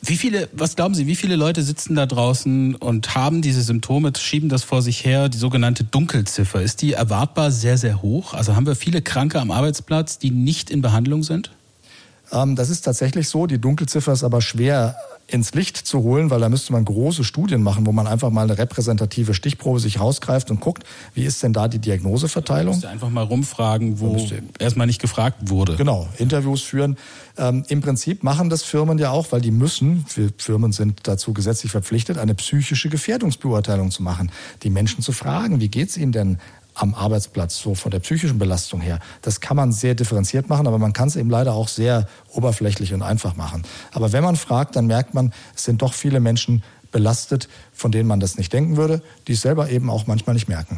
Wie viele, was glauben Sie, wie viele Leute sitzen da draußen und haben diese Symptome, schieben das vor sich her, die sogenannte Dunkelziffer? Ist die erwartbar sehr, sehr hoch? Also haben wir viele Kranke am Arbeitsplatz, die nicht in Behandlung sind? Ähm, das ist tatsächlich so. Die Dunkelziffer ist aber schwer ins Licht zu holen, weil da müsste man große Studien machen, wo man einfach mal eine repräsentative Stichprobe sich rausgreift und guckt, wie ist denn da die Diagnoseverteilung. Man müsste einfach mal rumfragen, wo erstmal nicht gefragt wurde. Genau, Interviews führen. Ähm, Im Prinzip machen das Firmen ja auch, weil die müssen, Firmen sind dazu gesetzlich verpflichtet, eine psychische Gefährdungsbeurteilung zu machen. Die Menschen zu fragen, wie geht's ihnen denn am Arbeitsplatz, so von der psychischen Belastung her. Das kann man sehr differenziert machen, aber man kann es eben leider auch sehr oberflächlich und einfach machen. Aber wenn man fragt, dann merkt man, es sind doch viele Menschen belastet, von denen man das nicht denken würde, die es selber eben auch manchmal nicht merken.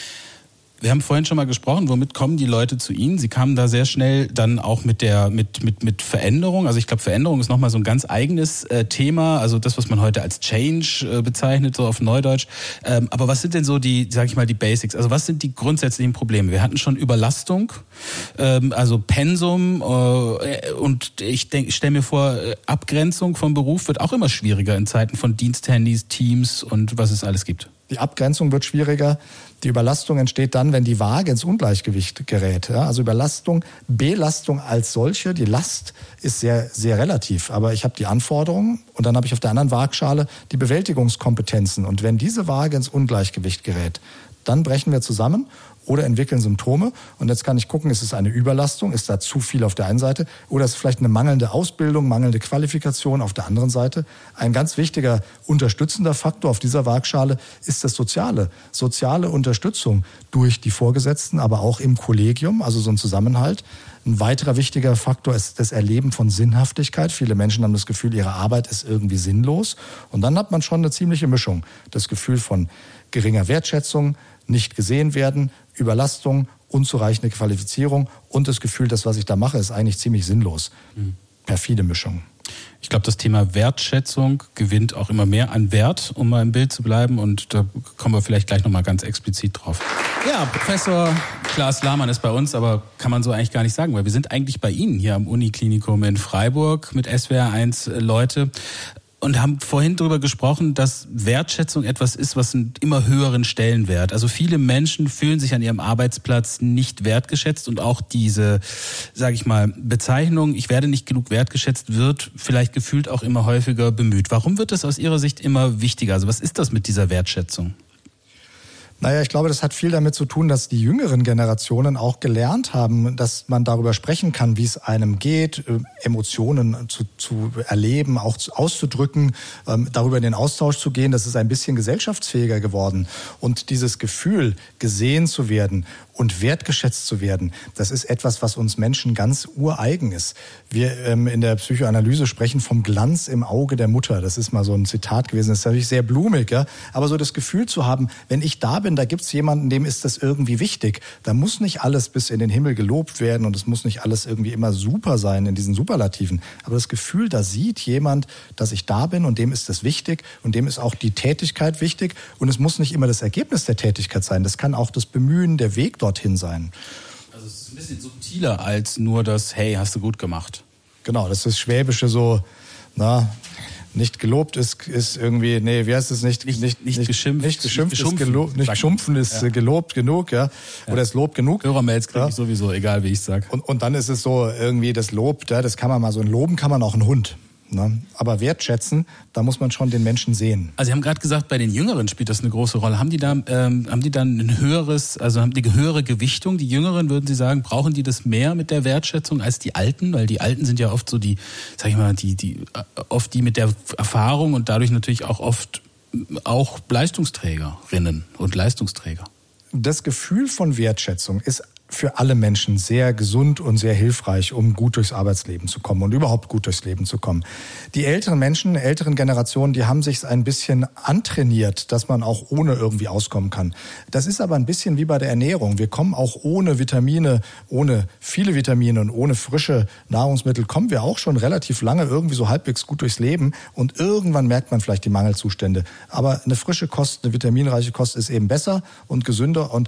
Wir haben vorhin schon mal gesprochen, womit kommen die Leute zu Ihnen? Sie kamen da sehr schnell dann auch mit der mit mit mit Veränderung. Also ich glaube, Veränderung ist nochmal so ein ganz eigenes äh, Thema. Also das, was man heute als Change äh, bezeichnet, so auf Neudeutsch. Ähm, aber was sind denn so die, sag ich mal, die Basics? Also was sind die grundsätzlichen Probleme? Wir hatten schon Überlastung, ähm, also Pensum äh, und ich denke, ich stelle mir vor, Abgrenzung vom Beruf wird auch immer schwieriger in Zeiten von Diensthandys, Teams und was es alles gibt. Die Abgrenzung wird schwieriger. Die Überlastung entsteht dann, wenn die Waage ins Ungleichgewicht gerät. Ja, also Überlastung, Belastung als solche, die Last ist sehr, sehr relativ. Aber ich habe die Anforderungen und dann habe ich auf der anderen Waagschale die Bewältigungskompetenzen. Und wenn diese Waage ins Ungleichgewicht gerät, dann brechen wir zusammen oder entwickeln Symptome. Und jetzt kann ich gucken, ist es eine Überlastung, ist da zu viel auf der einen Seite oder ist es vielleicht eine mangelnde Ausbildung, mangelnde Qualifikation auf der anderen Seite. Ein ganz wichtiger unterstützender Faktor auf dieser Waagschale ist das Soziale. Soziale Unterstützung durch die Vorgesetzten, aber auch im Kollegium, also so ein Zusammenhalt. Ein weiterer wichtiger Faktor ist das Erleben von Sinnhaftigkeit. Viele Menschen haben das Gefühl, ihre Arbeit ist irgendwie sinnlos. Und dann hat man schon eine ziemliche Mischung. Das Gefühl von geringer Wertschätzung, nicht gesehen werden, Überlastung, unzureichende Qualifizierung und das Gefühl, das, was ich da mache, ist eigentlich ziemlich sinnlos. Mhm. Perfide Mischung. Ich glaube, das Thema Wertschätzung gewinnt auch immer mehr an Wert, um mal im Bild zu bleiben. Und da kommen wir vielleicht gleich nochmal ganz explizit drauf. Ja, Professor Klaas Lahmann ist bei uns, aber kann man so eigentlich gar nicht sagen, weil wir sind eigentlich bei Ihnen hier am Uniklinikum in Freiburg mit S W R eins Leute. Und haben vorhin darüber gesprochen, dass Wertschätzung etwas ist, was einen immer höheren Stellenwert. Also viele Menschen fühlen sich an ihrem Arbeitsplatz nicht wertgeschätzt und auch diese, sage ich mal, Bezeichnung, ich werde nicht genug wertgeschätzt, wird vielleicht gefühlt auch immer häufiger bemüht. Warum wird das aus Ihrer Sicht immer wichtiger? Also was ist das mit dieser Wertschätzung? Naja, ich glaube, das hat viel damit zu tun, dass die jüngeren Generationen auch gelernt haben, dass man darüber sprechen kann, wie es einem geht, Emotionen zu, zu erleben, auch zu, auszudrücken, ähm, darüber in den Austausch zu gehen. Das ist ein bisschen gesellschaftsfähiger geworden. Und dieses Gefühl, gesehen zu werden und wertgeschätzt zu werden, das ist etwas, was uns Menschen ganz ureigen ist. Wir ähm, in der Psychoanalyse sprechen vom Glanz im Auge der Mutter. Das ist mal so ein Zitat gewesen. Das ist natürlich sehr blumig, ja. Aber so das Gefühl zu haben, wenn ich da bin, da gibt's jemanden, dem ist das irgendwie wichtig. Da muss nicht alles bis in den Himmel gelobt werden und es muss nicht alles irgendwie immer super sein in diesen Superlativen. Aber das Gefühl, da sieht jemand, dass ich da bin und dem ist das wichtig und dem ist auch die Tätigkeit wichtig. Und es muss nicht immer das Ergebnis der Tätigkeit sein. Das kann auch das Bemühen, der Weg dorthin sein. Also es ist ein bisschen subtiler als nur das, hey, hast du gut gemacht. Genau, das ist Schwäbische so, na, nicht gelobt ist, ist irgendwie, nee, wie heißt es nicht? Nicht, nicht, nicht geschimpft. Nicht geschimpft ist gelobt, nicht geschumpfen ist ja. gelobt genug, ja. Oder ja. ist Lob genug. Hörermails kriege ja. ich sowieso, egal wie ich sage. Und, und dann ist es so, irgendwie das Lob, ja, das kann man mal so, loben kann man auch einen Hund. Ne? Aber wertschätzen, da muss man schon den Menschen sehen. Also Sie haben gerade gesagt, bei den Jüngeren spielt das eine große Rolle. Haben die da, ähm, haben die dann ein höheres, also haben die höhere Gewichtung? Die Jüngeren, würden Sie sagen, brauchen die das mehr mit der Wertschätzung als die Alten? Weil die Alten sind ja oft so die, sag ich mal, die, die, oft die mit der Erfahrung und dadurch natürlich auch oft auch Leistungsträgerinnen und Leistungsträger. Das Gefühl von Wertschätzung ist für alle Menschen sehr gesund und sehr hilfreich, um gut durchs Arbeitsleben zu kommen und überhaupt gut durchs Leben zu kommen. Die älteren Menschen, älteren Generationen, die haben sich ein bisschen antrainiert, dass man auch ohne irgendwie auskommen kann. Das ist aber ein bisschen wie bei der Ernährung. Wir kommen auch ohne Vitamine, ohne viele Vitamine und ohne frische Nahrungsmittel, kommen wir auch schon relativ lange irgendwie so halbwegs gut durchs Leben und irgendwann merkt man vielleicht die Mangelzustände. Aber eine frische Kost, eine vitaminreiche Kost ist eben besser und gesünder und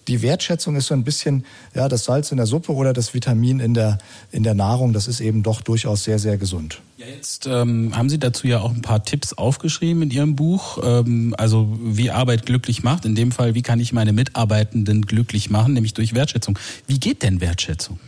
die Wertschätzung ist so ein bisschen ja, das Salz in der Suppe oder das Vitamin in der, in der Nahrung. Das ist eben doch durchaus sehr, sehr gesund. Ja, jetzt ähm, haben Sie dazu ja auch ein paar Tipps aufgeschrieben in Ihrem Buch. Ähm, also wie Arbeit glücklich macht. In dem Fall, wie kann ich meine Mitarbeitenden glücklich machen, nämlich durch Wertschätzung. Wie geht denn Wertschätzung?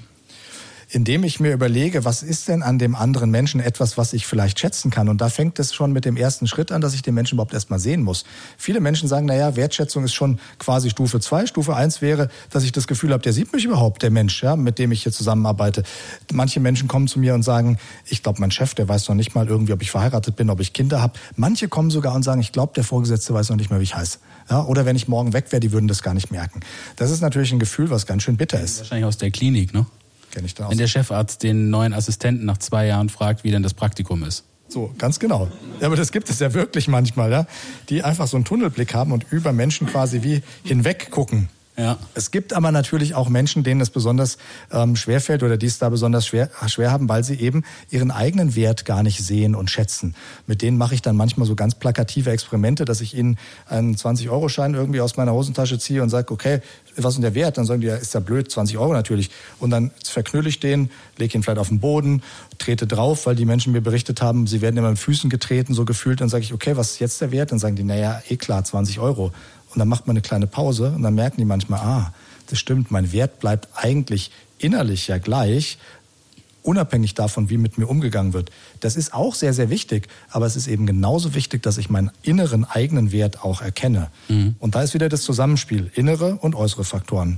Indem ich mir überlege, was ist denn an dem anderen Menschen etwas, was ich vielleicht schätzen kann. Und da fängt es schon mit dem ersten Schritt an, dass ich den Menschen überhaupt erstmal sehen muss. Viele Menschen sagen, naja, Wertschätzung ist schon quasi Stufe zwei. Stufe eins wäre, dass ich das Gefühl habe, der sieht mich überhaupt, der Mensch, ja, mit dem ich hier zusammenarbeite. Manche Menschen kommen zu mir und sagen, ich glaube, mein Chef, der weiß noch nicht mal irgendwie, ob ich verheiratet bin, ob ich Kinder habe. Manche kommen sogar und sagen, ich glaube, der Vorgesetzte weiß noch nicht mal, wie ich heiße. Ja, oder wenn ich morgen weg wäre, die würden das gar nicht merken. Das ist natürlich ein Gefühl, was ganz schön bitter ist. Wahrscheinlich aus der Klinik, ne? Kenn ich da aus. Wenn der Chefarzt den neuen Assistenten nach zwei Jahren fragt, wie denn das Praktikum ist. So, ganz genau. Ja, aber das gibt es ja wirklich manchmal, ja, die einfach so einen Tunnelblick haben und über Menschen quasi wie hinweg gucken. Ja. Es gibt aber natürlich auch Menschen, denen es besonders ähm, schwerfällt oder die es da besonders schwer, schwer haben, weil sie eben ihren eigenen Wert gar nicht sehen und schätzen. Mit denen mache ich dann manchmal so ganz plakative Experimente, dass ich ihnen einen zwanzig-Euro-Schein irgendwie aus meiner Hosentasche ziehe und sage, okay, was ist denn der Wert? Dann sagen die, ja, ist ja blöd, zwanzig Euro natürlich. Und dann verknülle ich den, lege ihn vielleicht auf den Boden, trete drauf, weil die Menschen mir berichtet haben, sie werden immer mit Füßen getreten, so gefühlt. Dann sage ich, okay, was ist jetzt der Wert? Dann sagen die, naja, eh klar, zwanzig Euro. Und dann macht man eine kleine Pause und dann merken die manchmal, ah, das stimmt, mein Wert bleibt eigentlich innerlich ja gleich, unabhängig davon, wie mit mir umgegangen wird. Das ist auch sehr, sehr wichtig, aber es ist eben genauso wichtig, dass ich meinen inneren eigenen Wert auch erkenne. Mhm. Und da ist wieder das Zusammenspiel, innere und äußere Faktoren.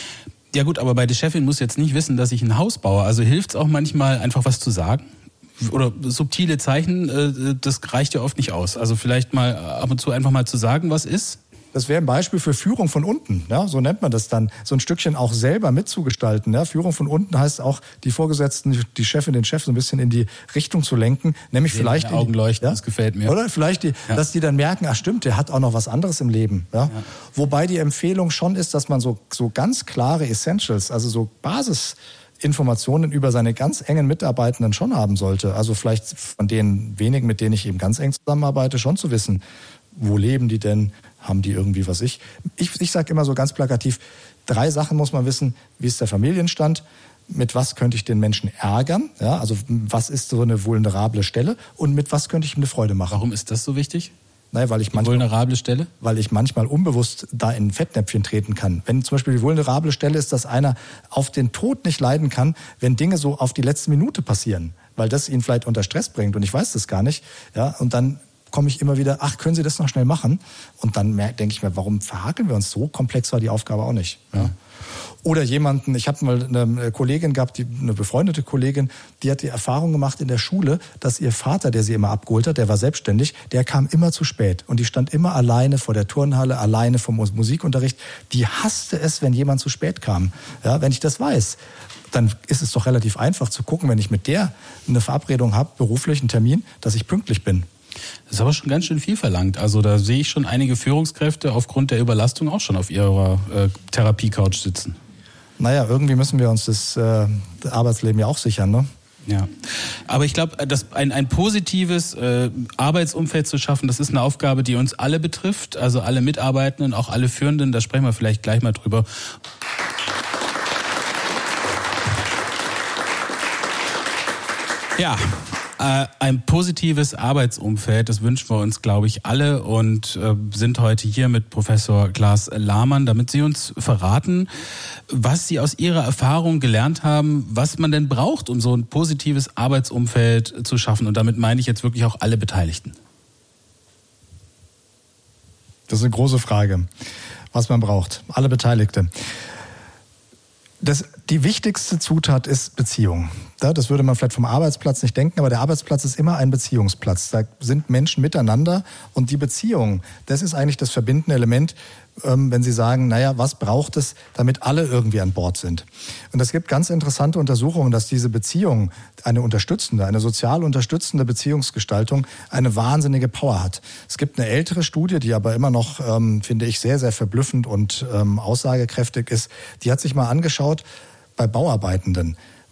Ja gut, aber bei der Chefin muss jetzt nicht wissen, dass ich ein Haus baue. Also hilft es auch manchmal, einfach was zu sagen? Oder subtile Zeichen, das reicht ja oft nicht aus. Also vielleicht mal ab und zu einfach mal zu sagen, was ist? Das wäre ein Beispiel für Führung von unten, ja, so nennt man das dann, so ein Stückchen auch selber mitzugestalten. Ja. Führung von unten heißt auch, die Vorgesetzten, die Chefin, den Chef so ein bisschen in die Richtung zu lenken, nämlich Sehen vielleicht Augen leuchten, ja, das gefällt mir. Oder vielleicht, die, ja. dass die dann merken, ach stimmt, der hat auch noch was anderes im Leben. Ja. Ja. Wobei die Empfehlung schon ist, dass man so so ganz klare Essentials, also so Basisinformationen über seine ganz engen Mitarbeitenden schon haben sollte. Also vielleicht von den wenigen, mit denen ich eben ganz eng zusammenarbeite, schon zu wissen, wo leben die denn? Haben die irgendwie was ich? Ich, ich sage immer so ganz plakativ, drei Sachen muss man wissen. Wie ist der Familienstand? Mit was könnte ich den Menschen ärgern? Ja, also was ist so eine vulnerable Stelle? Und mit was könnte ich ihm eine Freude machen? Warum ist das so wichtig? Naja, weil ich die manchmal, vulnerable Stelle? Weil ich manchmal unbewusst da in ein Fettnäpfchen treten kann. Wenn zum Beispiel die vulnerable Stelle ist, dass einer auf den Tod nicht leiden kann, wenn Dinge so auf die letzte Minute passieren. Weil das ihn vielleicht unter Stress bringt und ich weiß das gar nicht. Ja, und dann komme ich immer wieder, ach, können Sie das noch schnell machen? Und dann denke ich mir, warum verhakeln wir uns so? Komplex war die Aufgabe auch nicht. Ja. Oder jemanden, ich habe mal eine Kollegin gehabt, die, eine befreundete Kollegin, die hat die Erfahrung gemacht in der Schule, dass ihr Vater, der sie immer abgeholt hat, der war selbstständig, der kam immer zu spät. Und die stand immer alleine vor der Turnhalle, alleine vom Musikunterricht. Die hasste es, wenn jemand zu spät kam. Ja, wenn ich das weiß, dann ist es doch relativ einfach zu gucken, wenn ich mit der eine Verabredung habe, beruflich einen Termin, dass ich pünktlich bin. Das ist aber schon ganz schön viel verlangt. Also da sehe ich schon einige Führungskräfte aufgrund der Überlastung auch schon auf ihrer äh, Therapie-Couch sitzen. Naja, irgendwie müssen wir uns das äh, Arbeitsleben ja auch sichern, ne? Ja, aber ich glaube, dass ein, ein positives äh, Arbeitsumfeld zu schaffen, das ist eine Aufgabe, die uns alle betrifft, also alle Mitarbeitenden, auch alle Führenden, da sprechen wir vielleicht gleich mal drüber. Ja, äh, ein positives Arbeitsumfeld, das wünschen wir uns, glaube ich, alle und äh, sind heute hier mit Professor Klaas Lahmann, damit Sie uns verraten, was Sie aus Ihrer Erfahrung gelernt haben, was man denn braucht, um so ein positives Arbeitsumfeld zu schaffen. Und damit meine ich jetzt wirklich auch alle Beteiligten. Das ist eine große Frage, was man braucht. Alle Beteiligte. Das, die wichtigste Zutat ist Beziehung. Das würde man vielleicht vom Arbeitsplatz nicht denken, aber der Arbeitsplatz ist immer ein Beziehungsplatz. Da sind Menschen miteinander und die Beziehung, das ist eigentlich das verbindende Element, wenn Sie sagen, naja, was braucht es, damit alle irgendwie an Bord sind. Und es gibt ganz interessante Untersuchungen, dass diese Beziehung, eine unterstützende, eine sozial unterstützende Beziehungsgestaltung eine wahnsinnige Power hat. Es gibt eine ältere Studie, die aber immer noch, ähm, finde ich, sehr, sehr verblüffend und ähm, aussagekräftig ist. Die hat sich mal angeschaut bei Bauarbeitenden.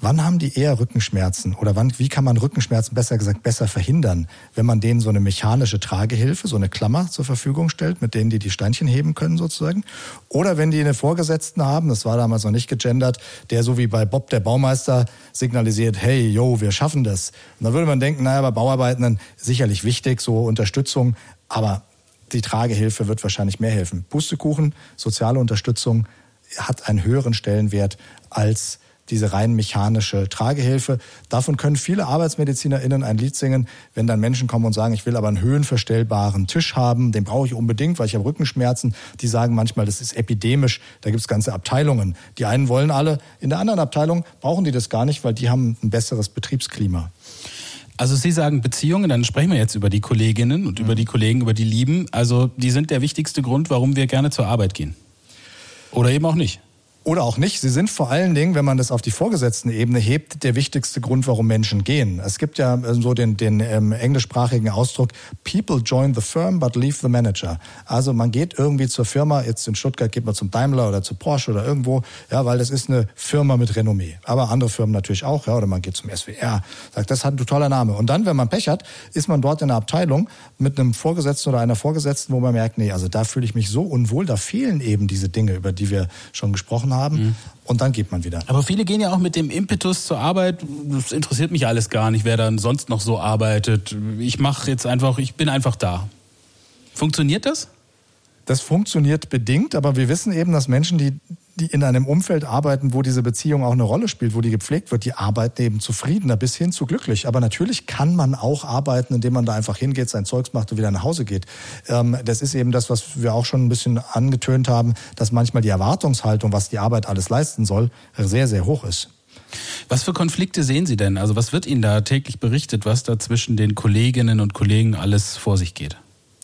wann haben die eher Rückenschmerzen oder wann, wie kann man Rückenschmerzen besser gesagt besser verhindern, wenn man denen so eine mechanische Tragehilfe, so eine Klammer zur Verfügung stellt, mit denen die die Steinchen heben können sozusagen, oder wenn die eine Vorgesetzten haben, das war damals noch nicht gegendert, der so wie bei Bob der Baumeister signalisiert, hey, yo, wir schaffen das. Und dann würde man denken, naja, bei Bauarbeitenden sicherlich wichtig, so Unterstützung, aber die Tragehilfe wird wahrscheinlich mehr helfen. Pustekuchen, soziale Unterstützung hat einen höheren Stellenwert als diese rein mechanische Tragehilfe. Davon können viele ArbeitsmedizinerInnen ein Lied singen, wenn dann Menschen kommen und sagen, ich will aber einen höhenverstellbaren Tisch haben, den brauche ich unbedingt, weil ich habe Rückenschmerzen. Die sagen manchmal, das ist epidemisch, da gibt es ganze Abteilungen. Die einen wollen alle, in der anderen Abteilung brauchen die das gar nicht, weil die haben ein besseres Betriebsklima. Also Sie sagen Beziehungen, dann sprechen wir jetzt über die Kolleginnen und über die Kollegen, über die Lieben. Also die sind der wichtigste Grund, warum wir gerne zur Arbeit gehen. Oder eben auch nicht. Oder auch nicht. Sie sind vor allen Dingen, wenn man das auf die Vorgesetzten-Ebene hebt, der wichtigste Grund, warum Menschen gehen. Es gibt ja so den, den ähm, englischsprachigen Ausdruck, people join the firm but leave the manager. Also man geht irgendwie zur Firma, jetzt in Stuttgart geht man zum Daimler oder zu Porsche oder irgendwo, ja, weil das ist eine Firma mit Renommee. Aber andere Firmen natürlich auch, ja, oder man geht zum S W R, sagt, das hat ein toller Name. Und dann, wenn man Pech hat, ist man dort in einer Abteilung mit einem Vorgesetzten oder einer Vorgesetzten, wo man merkt, nee, also da fühle ich mich so unwohl, da fehlen eben diese Dinge, über die wir schon gesprochen haben. Mhm. Und dann geht man wieder. Aber viele gehen ja auch mit dem Impetus zur Arbeit. Das interessiert mich alles gar nicht, wer dann sonst noch so arbeitet. Ich mache jetzt einfach, ich bin einfach da. Funktioniert das? Das funktioniert bedingt, aber wir wissen eben, dass Menschen, die, die in einem Umfeld arbeiten, wo diese Beziehung auch eine Rolle spielt, wo die gepflegt wird, die arbeiten eben zufriedener bis hin zu glücklich. Aber natürlich kann man auch arbeiten, indem man da einfach hingeht, sein Zeugs macht und wieder nach Hause geht. Ähm, das ist eben das, was wir auch schon ein bisschen angetönt haben, dass manchmal die Erwartungshaltung, was die Arbeit alles leisten soll, sehr, sehr hoch ist. Was für Konflikte sehen Sie denn? Also was wird Ihnen da täglich berichtet, was da zwischen den Kolleginnen und Kollegen alles vor sich geht?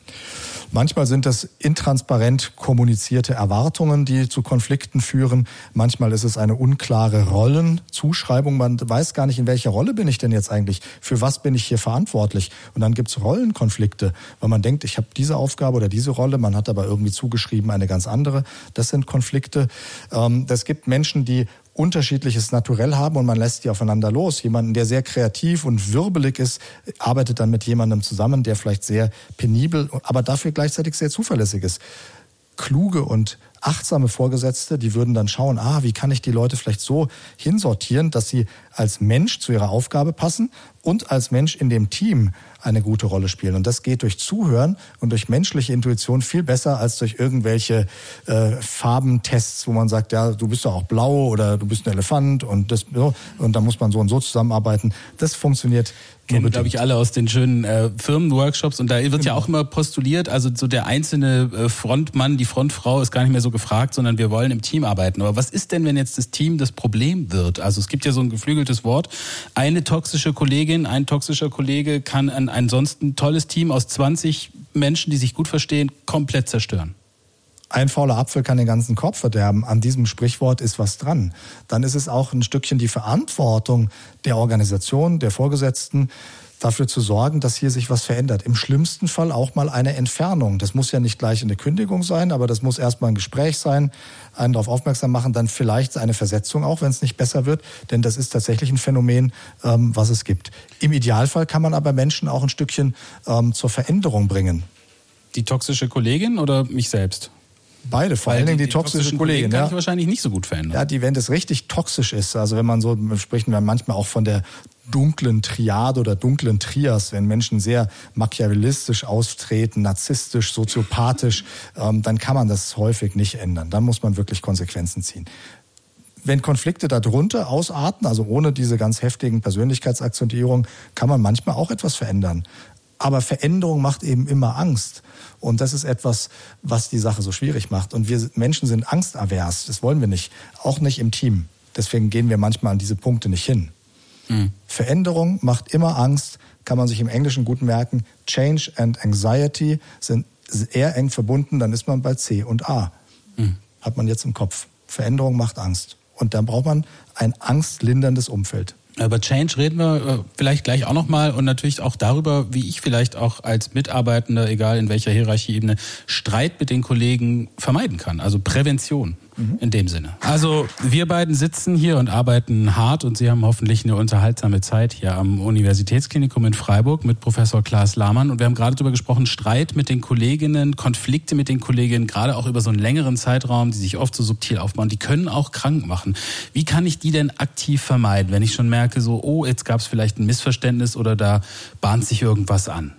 Manchmal sind das intransparent kommunizierte Erwartungen, die zu Konflikten führen. Manchmal ist es eine unklare Rollenzuschreibung. Man weiß gar nicht, in welcher Rolle bin ich denn jetzt eigentlich? Für was bin ich hier verantwortlich? Und dann gibt es Rollenkonflikte, weil man denkt, ich habe diese Aufgabe oder diese Rolle, man hat aber irgendwie zugeschrieben eine ganz andere. Das sind Konflikte. Es gibt Menschen, die unterschiedliches Naturell haben und man lässt die aufeinander los. Jemanden, der sehr kreativ und wirbelig ist, arbeitet dann mit jemandem zusammen, der vielleicht sehr penibel, aber dafür gleichzeitig sehr zuverlässig ist. Kluge und achtsame Vorgesetzte, die würden dann schauen, ah, wie kann ich die Leute vielleicht so hinsortieren, dass sie als Mensch zu ihrer Aufgabe passen und als Mensch in dem Team eine gute Rolle spielen. Und das geht durch Zuhören und durch menschliche Intuition viel besser als durch irgendwelche äh, Farbentests, wo man sagt, ja, du bist doch auch blau oder du bist ein Elefant und das so, und da muss man so und so zusammenarbeiten. Das funktioniert. Kennen, glaube ich, alle aus den schönen äh, Firmenworkshops. Und da wird ja auch immer postuliert, also so der einzelne äh, Frontmann, die Frontfrau ist gar nicht mehr so gefragt, sondern wir wollen im Team arbeiten. Aber was ist denn, wenn jetzt das Team das Problem wird? Also es gibt ja so ein geflügeltes Wort. Eine toxische Kollegin, ein toxischer Kollege kann ein ansonsten tolles Team aus zwanzig Menschen, die sich gut verstehen, komplett zerstören. Ein fauler Apfel kann den ganzen Kopf verderben. An diesem Sprichwort ist was dran. Dann ist es auch ein Stückchen die Verantwortung der Organisation, der Vorgesetzten, dafür zu sorgen, dass hier sich was verändert. Im schlimmsten Fall auch mal eine Entfernung. Das muss ja nicht gleich eine Kündigung sein, aber das muss erstmal ein Gespräch sein, einen darauf aufmerksam machen, dann vielleicht eine Versetzung auch, wenn es nicht besser wird. Denn das ist tatsächlich ein Phänomen, ähm, was es gibt. Im Idealfall kann man aber Menschen auch ein Stückchen ähm, zur Veränderung bringen. Die toxische Kollegin oder mich selbst? Beide, vor allen Dingen die, die toxische Kollegin. Kann ja. ich wahrscheinlich nicht so gut verändern. Ja, die, wenn das richtig toxisch ist, also wenn man so, sprechen wir manchmal auch von der dunklen Triade oder dunklen Trias, wenn Menschen sehr machiavellistisch auftreten, narzisstisch, soziopathisch, ähm, dann kann man das häufig nicht ändern. Dann muss man wirklich Konsequenzen ziehen. Wenn Konflikte darunter ausarten, also ohne diese ganz heftigen Persönlichkeitsakzentuierungen, kann man manchmal auch etwas verändern. Aber Veränderung macht eben immer Angst. Und das ist etwas, was die Sache so schwierig macht. Und wir Menschen sind angstavers. Das wollen wir nicht. Auch nicht im Team. Deswegen gehen wir manchmal an diese Punkte nicht hin. Mhm. Veränderung macht immer Angst. Kann man sich im Englischen gut merken. Change and Anxiety sind eher eng verbunden. Dann ist man bei C und A. Mhm. Hat man jetzt im Kopf. Veränderung macht Angst. Und dann braucht man ein angstlinderndes Umfeld. Über Change reden wir vielleicht gleich auch nochmal und natürlich auch darüber, wie ich vielleicht auch als Mitarbeitender, egal in welcher Hierarchieebene, Streit mit den Kollegen vermeiden kann. Also Prävention. Mhm. In dem Sinne. Also wir beiden sitzen hier und arbeiten hart und Sie haben hoffentlich eine unterhaltsame Zeit hier am Universitätsklinikum in Freiburg mit Professor Klaas Lahmann. Und wir haben gerade darüber gesprochen, Streit mit den Kolleginnen, Konflikte mit den Kolleginnen, gerade auch über so einen längeren Zeitraum, die sich oft so subtil aufbauen, die können auch krank machen. Wie kann ich die denn aktiv vermeiden, wenn ich schon merke, so, oh, jetzt gab es vielleicht ein Missverständnis oder da bahnt sich irgendwas an?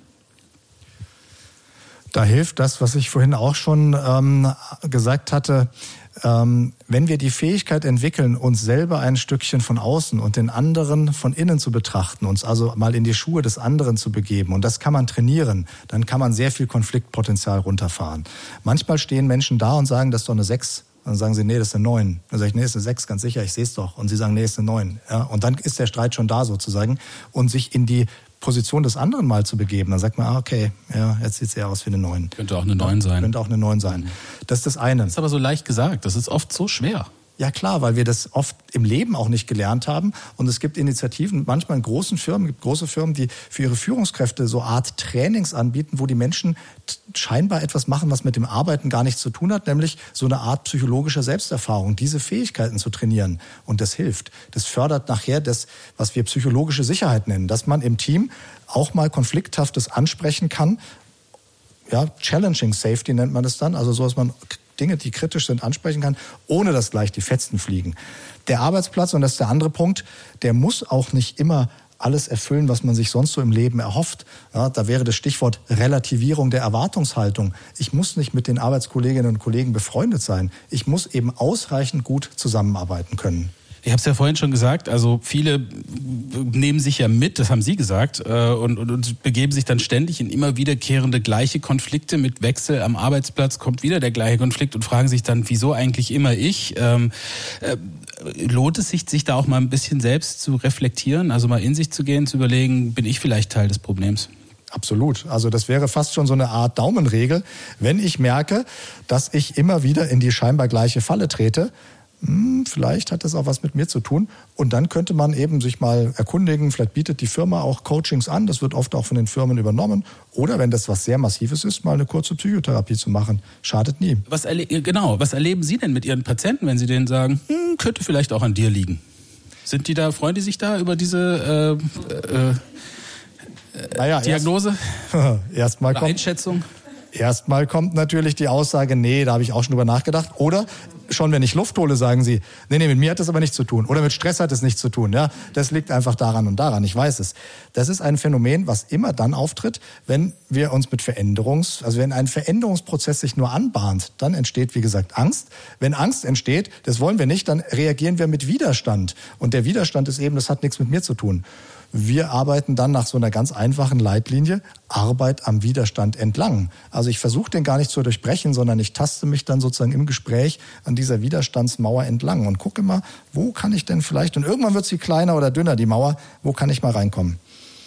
Da hilft das, was ich vorhin auch schon ähm, gesagt hatte. Ähm, wenn wir die Fähigkeit entwickeln, uns selber ein Stückchen von außen und den anderen von innen zu betrachten, uns also mal in die Schuhe des anderen zu begeben, und das kann man trainieren, dann kann man sehr viel Konfliktpotenzial runterfahren. Manchmal stehen Menschen da und sagen, das ist doch eine sechs. Dann sagen sie, nee, das ist eine neun. Dann sage ich, nee, das ist eine sechs, ganz sicher, ich sehe es doch. Und sie sagen, nee, das ist eine neun. Ja, und dann ist der Streit schon da sozusagen. Und sich in die Position des anderen mal zu begeben, dann sagt man, ah, okay, ja, jetzt sieht es eher aus wie eine neun. Könnte auch eine neun sein. Könnte auch eine neun sein. Das ist das eine. Das ist aber so leicht gesagt, das ist oft so schwer. Ja klar, weil wir das oft im Leben auch nicht gelernt haben. Und es gibt Initiativen, manchmal in großen Firmen, gibt große Firmen, die für ihre Führungskräfte so Art Trainings anbieten, wo die Menschen scheinbar etwas machen, was mit dem Arbeiten gar nichts zu tun hat, nämlich so eine Art psychologischer Selbsterfahrung, diese Fähigkeiten zu trainieren. Und das hilft. Das fördert nachher das, was wir psychologische Sicherheit nennen, dass man im Team auch mal Konflikthaftes ansprechen kann. Ja, Challenging Safety nennt man das dann, also so, dass man Dinge, die kritisch sind, ansprechen kann, ohne dass gleich die Fetzen fliegen. Der Arbeitsplatz, und das ist der andere Punkt, der muss auch nicht immer alles erfüllen, was man sich sonst so im Leben erhofft. Ja, da wäre das Stichwort Relativierung der Erwartungshaltung. Ich muss nicht mit den Arbeitskolleginnen und Kollegen befreundet sein. Ich muss eben ausreichend gut zusammenarbeiten können. Ich habe es ja vorhin schon gesagt, also viele nehmen sich ja mit, das haben Sie gesagt, und, und, und begeben sich dann ständig in immer wiederkehrende gleiche Konflikte. Mit Wechsel am Arbeitsplatz kommt wieder der gleiche Konflikt und fragen sich dann, wieso eigentlich immer ich? Ähm, äh, lohnt es sich, sich da auch mal ein bisschen selbst zu reflektieren, also mal in sich zu gehen, zu überlegen, bin ich vielleicht Teil des Problems? Absolut. Also das wäre fast schon so eine Art Daumenregel. Wenn ich merke, dass ich immer wieder in die scheinbar gleiche Falle trete, vielleicht hat das auch was mit mir zu tun. Und dann könnte man eben sich mal erkundigen, vielleicht bietet die Firma auch Coachings an, das wird oft auch von den Firmen übernommen. Oder wenn das was sehr Massives ist, mal eine kurze Psychotherapie zu machen. Schadet nie. Was erle- genau, was erleben Sie denn mit Ihren Patienten, wenn Sie denen sagen, hm, könnte vielleicht auch an dir liegen? Sind die da, freuen die sich da über diese äh, äh, naja, Diagnose? Erst, erst mal Oder kommt, Einschätzung? Erstmal kommt natürlich die Aussage, nee, da habe ich auch schon drüber nachgedacht. Oder schon, wenn ich Luft hole, sagen sie, nee, nee, mit mir hat das aber nichts zu tun. Oder mit Stress hat es nichts zu tun. Ja, das liegt einfach daran und daran. Ich weiß es. Das ist ein Phänomen, was immer dann auftritt, wenn wir uns mit Veränderungs, also wenn ein Veränderungsprozess sich nur anbahnt, dann entsteht, wie gesagt, Angst. Wenn Angst entsteht, das wollen wir nicht, dann reagieren wir mit Widerstand. Und der Widerstand ist eben, das hat nichts mit mir zu tun. Wir arbeiten dann nach so einer ganz einfachen Leitlinie, Arbeit am Widerstand entlang. Also ich versuche den gar nicht zu durchbrechen, sondern ich taste mich dann sozusagen im Gespräch an dieser Widerstandsmauer entlang und gucke mal, wo kann ich denn vielleicht, und irgendwann wird sie kleiner oder dünner, die Mauer, wo kann ich mal reinkommen?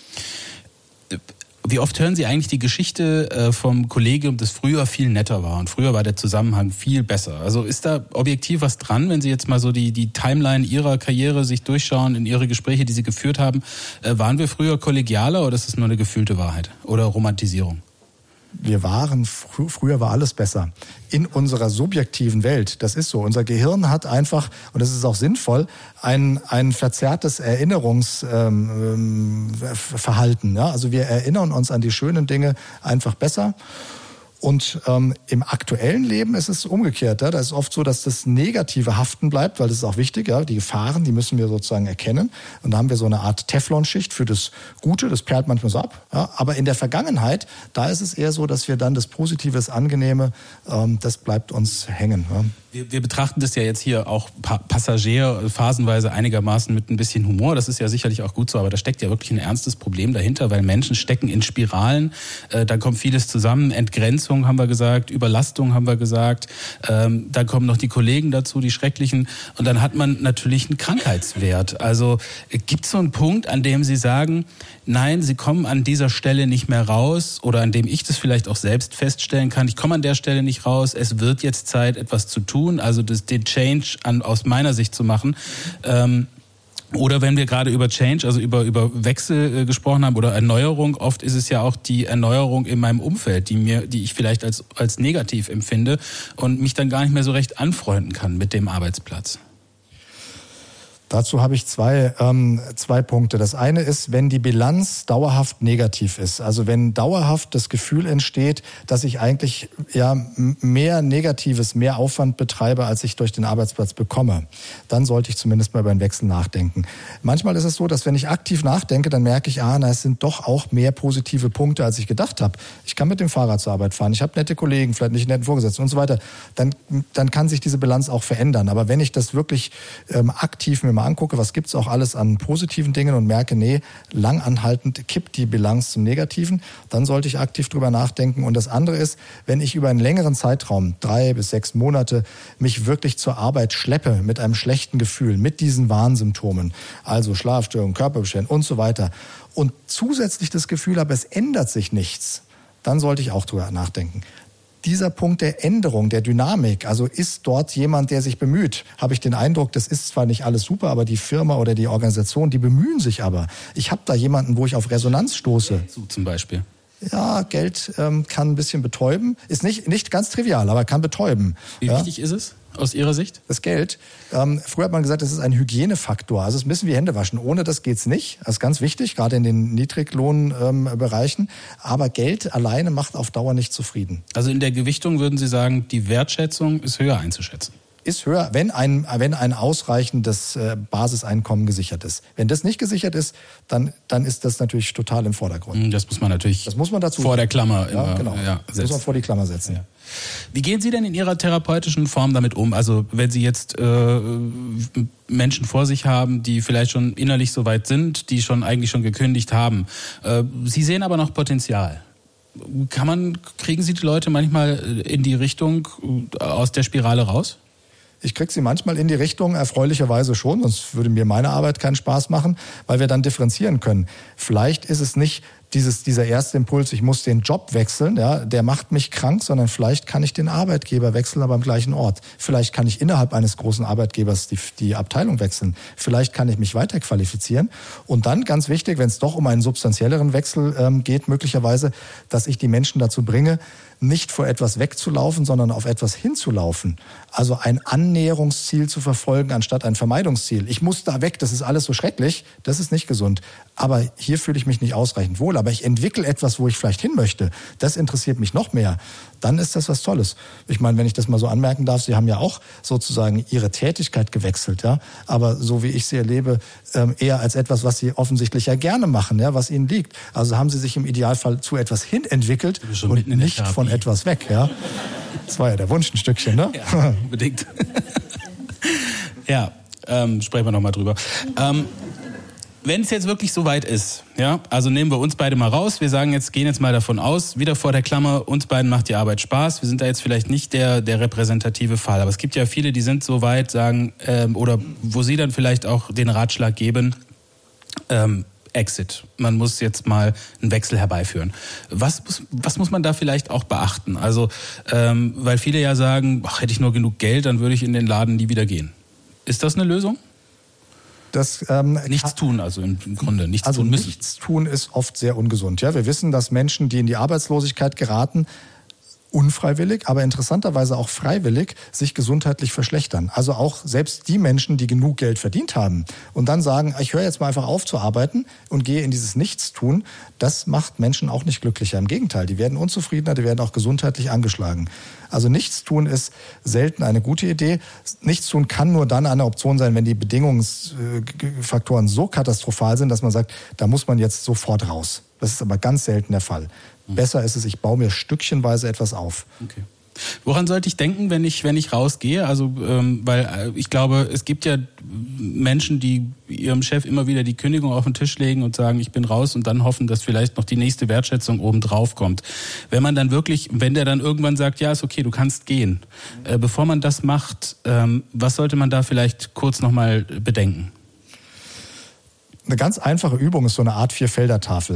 Wie oft hören Sie eigentlich die Geschichte vom Kollegium, das früher viel netter war und früher war der Zusammenhang viel besser? Also ist da objektiv was dran, wenn Sie jetzt mal so die, die Timeline Ihrer Karriere sich durchschauen, in Ihre Gespräche, die Sie geführt haben? Waren wir früher kollegialer oder ist das nur eine gefühlte Wahrheit oder Romantisierung? Wir waren, fr- früher war alles besser. In unserer subjektiven Welt, das ist so. Unser Gehirn hat einfach, und das ist auch sinnvoll, ein, ein verzerrtes Erinnerungsverhalten. Ähm, ja? Also wir erinnern uns an die schönen Dinge einfach besser. Und ähm, im aktuellen Leben ist es umgekehrt. Ja? Da ist oft so, dass das Negative haften bleibt, weil das ist auch wichtig. Ja? Die Gefahren, die müssen wir sozusagen erkennen. Und da haben wir so eine Art Teflonschicht für das Gute. Das perlt manchmal so ab. Ja? Aber in der Vergangenheit, da ist es eher so, dass wir dann das Positive, das Angenehme, ähm, das bleibt uns hängen. Ja? Wir, wir betrachten das ja jetzt hier auch pa- Passagier phasenweise einigermaßen mit ein bisschen Humor. Das ist ja sicherlich auch gut so, aber da steckt ja wirklich ein ernstes Problem dahinter, weil Menschen stecken in Spiralen. Äh, da kommt vieles zusammen. Entgrenzung haben wir gesagt, Überlastung haben wir gesagt. Ähm, dann kommen noch die Kollegen dazu, die schrecklichen. Und dann hat man natürlich einen Krankheitswert. Also äh, gibt es so einen Punkt, an dem Sie sagen, nein, Sie kommen an dieser Stelle nicht mehr raus oder an dem ich das vielleicht auch selbst feststellen kann, ich komme an der Stelle nicht raus, es wird jetzt Zeit, etwas zu tun, also das, den Change an, aus meiner Sicht zu machen. Ähm, Oder wenn wir gerade über Change, also über, über Wechsel äh, gesprochen haben oder Erneuerung, oft ist es ja auch die Erneuerung in meinem Umfeld, die mir, die ich vielleicht als, als negativ empfinde und mich dann gar nicht mehr so recht anfreunden kann mit dem Arbeitsplatz. Dazu habe ich zwei, ähm, zwei Punkte. Das eine ist, wenn die Bilanz dauerhaft negativ ist. Also wenn dauerhaft das Gefühl entsteht, dass ich eigentlich ja mehr Negatives, mehr Aufwand betreibe, als ich durch den Arbeitsplatz bekomme, dann sollte ich zumindest mal über einen Wechsel nachdenken. Manchmal ist es so, dass wenn ich aktiv nachdenke, dann merke ich, ah, na, es sind doch auch mehr positive Punkte, als ich gedacht habe. Ich kann mit dem Fahrrad zur Arbeit fahren, ich habe nette Kollegen, vielleicht nicht einen netten Vorgesetzten und so weiter. Dann, dann kann sich diese Bilanz auch verändern. Aber wenn ich das wirklich ähm, aktiv mir mal angucke, was gibt's auch alles an positiven Dingen und merke, nee, langanhaltend kippt die Bilanz zum Negativen, dann sollte ich aktiv drüber nachdenken. Und das andere ist, wenn ich über einen längeren Zeitraum, drei bis sechs Monate, mich wirklich zur Arbeit schleppe mit einem schlechten Gefühl, mit diesen Warnsymptomen, also Schlafstörungen, Körperbeschwerden und so weiter, und zusätzlich das Gefühl habe, es ändert sich nichts, dann sollte ich auch drüber nachdenken. Dieser Punkt der Änderung, der Dynamik, also ist dort jemand, der sich bemüht, habe ich den Eindruck, das ist zwar nicht alles super, aber die Firma oder die Organisation, die bemühen sich aber. Ich habe da jemanden, wo ich auf Resonanz stoße. So zum Beispiel. Ja, Geld ähm, kann ein bisschen betäuben. Ist nicht, nicht ganz trivial, aber kann betäuben. Wie ja? wichtig ist es aus Ihrer Sicht? Das Geld. Ähm, früher hat man gesagt, das ist ein Hygienefaktor. Also es müssen wir Hände waschen. Ohne das geht's nicht. Das ist ganz wichtig, gerade in den Niedriglohnbereichen. Ähm, aber Geld alleine macht auf Dauer nicht zufrieden. Also in der Gewichtung würden Sie sagen, die Wertschätzung ist höher einzuschätzen? Ist höher, wenn ein, wenn ein ausreichendes äh, Basiseinkommen gesichert ist. Wenn das nicht gesichert ist, dann, dann ist das natürlich total im Vordergrund. Das muss man natürlich das muss man dazu vor der Klammer immer, ja, genau. ja, das muss man vor die Klammer setzen. Ja. Wie gehen Sie denn in Ihrer therapeutischen Form damit um? Also wenn Sie jetzt äh, Menschen vor sich haben, die vielleicht schon innerlich so weit sind, die schon eigentlich schon gekündigt haben. Äh, Sie sehen aber noch Potenzial. Kann man, kriegen Sie die Leute manchmal in die Richtung aus der Spirale raus? Ich kriege sie manchmal in die Richtung, erfreulicherweise schon, sonst würde mir meine Arbeit keinen Spaß machen, weil wir dann differenzieren können. Vielleicht ist es nicht dieses, dieser erste Impuls, ich muss den Job wechseln, ja, der macht mich krank, sondern vielleicht kann ich den Arbeitgeber wechseln, aber am gleichen Ort. Vielleicht kann ich innerhalb eines großen Arbeitgebers die, die Abteilung wechseln. Vielleicht kann ich mich weiterqualifizieren. Und dann, ganz wichtig, wenn es doch um einen substanzielleren Wechsel ähm, geht, möglicherweise, dass ich die Menschen dazu bringe, nicht vor etwas wegzulaufen, sondern auf etwas hinzulaufen. Also ein Annäherungsziel zu verfolgen, anstatt ein Vermeidungsziel. Ich muss da weg, das ist alles so schrecklich, das ist nicht gesund. Aber hier fühle ich mich nicht ausreichend wohl. Aber ich entwickle etwas, wo ich vielleicht hin möchte. Das interessiert mich noch mehr. Dann ist das was Tolles. Ich meine, wenn ich das mal so anmerken darf, Sie haben ja auch sozusagen Ihre Tätigkeit gewechselt, ja. Aber so wie ich sie erlebe, eher als etwas, was Sie offensichtlich ja gerne machen, ja, was Ihnen liegt. Also haben Sie sich im Idealfall zu etwas hin entwickelt und nicht von etwas weg, ja. Das war ja der Wunsch ein Stückchen, ne? Ja, unbedingt. Ja, ähm, sprechen wir nochmal drüber. Ähm, Wenn es jetzt wirklich so weit ist, ja, also nehmen wir uns beide mal raus, wir sagen jetzt, gehen jetzt mal davon aus, wieder vor der Klammer, uns beiden macht die Arbeit Spaß, wir sind da jetzt vielleicht nicht der der repräsentative Fall, aber es gibt ja viele, die sind so weit, sagen, ähm, oder wo Sie dann vielleicht auch den Ratschlag geben, ähm, Exit, man muss jetzt mal einen Wechsel herbeiführen. Was muss, was muss man da vielleicht auch beachten? Also, ähm, weil viele ja sagen, ach, hätte ich nur genug Geld, dann würde ich in den Laden nie wieder gehen. Ist das eine Lösung? Das, ähm, nichts tun, also im Grunde nichts also tun müssen. Nichts tun ist oft sehr ungesund. Ja, wir wissen, dass Menschen, die in die Arbeitslosigkeit geraten, unfreiwillig, aber interessanterweise auch freiwillig sich gesundheitlich verschlechtern. Also auch selbst die Menschen, die genug Geld verdient haben und dann sagen, ich höre jetzt mal einfach auf zu arbeiten und gehe in dieses Nichtstun, das macht Menschen auch nicht glücklicher. Im Gegenteil, die werden unzufriedener, die werden auch gesundheitlich angeschlagen. Also Nichtstun ist selten eine gute Idee. Nichtstun kann nur dann eine Option sein, wenn die Bedingungsfaktoren so katastrophal sind, dass man sagt, da muss man jetzt sofort raus. Das ist aber ganz selten der Fall. Besser ist es, ich baue mir stückchenweise etwas auf. Okay. Woran sollte ich denken, wenn ich wenn ich rausgehe? Also ähm, weil äh, ich glaube, es gibt ja Menschen, die ihrem Chef immer wieder die Kündigung auf den Tisch legen und sagen, ich bin raus und dann hoffen, dass vielleicht noch die nächste Wertschätzung oben drauf kommt. Wenn man dann wirklich, wenn der dann irgendwann sagt, ja, ist okay, du kannst gehen. Äh, bevor man das macht, ähm, was sollte man da vielleicht kurz nochmal bedenken? Eine ganz einfache Übung ist so eine Art Vierfelder-Tafel.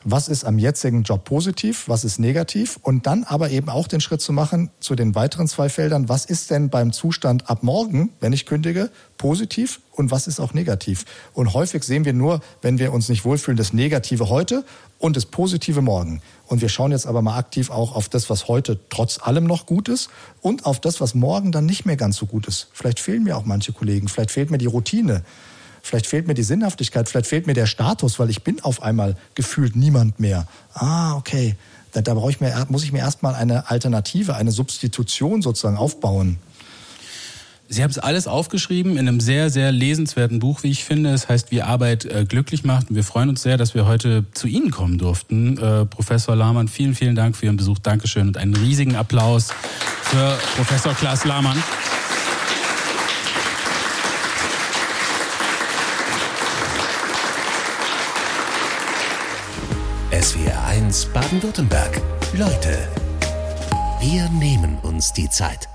was ist am jetzigen Job positiv, was ist negativ und dann aber eben auch den Schritt zu machen zu den weiteren zwei Feldern, was ist denn beim Zustand ab morgen, wenn ich kündige, positiv und was ist auch negativ. Und häufig sehen wir nur, wenn wir uns nicht wohlfühlen, das Negative heute und das Positive morgen. Und wir schauen jetzt aber mal aktiv auch auf das, was heute trotz allem noch gut ist und auf das, was morgen dann nicht mehr ganz so gut ist. Vielleicht fehlen mir auch manche Kollegen, vielleicht fehlt mir die Routine. Vielleicht fehlt mir die Sinnhaftigkeit, vielleicht fehlt mir der Status, weil ich bin auf einmal gefühlt niemand mehr. Ah, okay, da, da brauche ich mir, muss ich mir erstmal eine Alternative, eine Substitution sozusagen aufbauen. Sie haben es alles aufgeschrieben in einem sehr, sehr lesenswerten Buch, wie ich finde. Es heißt, wie Arbeit äh, glücklich macht. Und wir freuen uns sehr, dass wir heute zu Ihnen kommen durften. Äh, Professor Lahmann, vielen, vielen Dank für Ihren Besuch. Dankeschön und einen riesigen Applaus für Professor Klaas Lahmann. S W R eins Baden-Württemberg. Leute, wir nehmen uns die Zeit.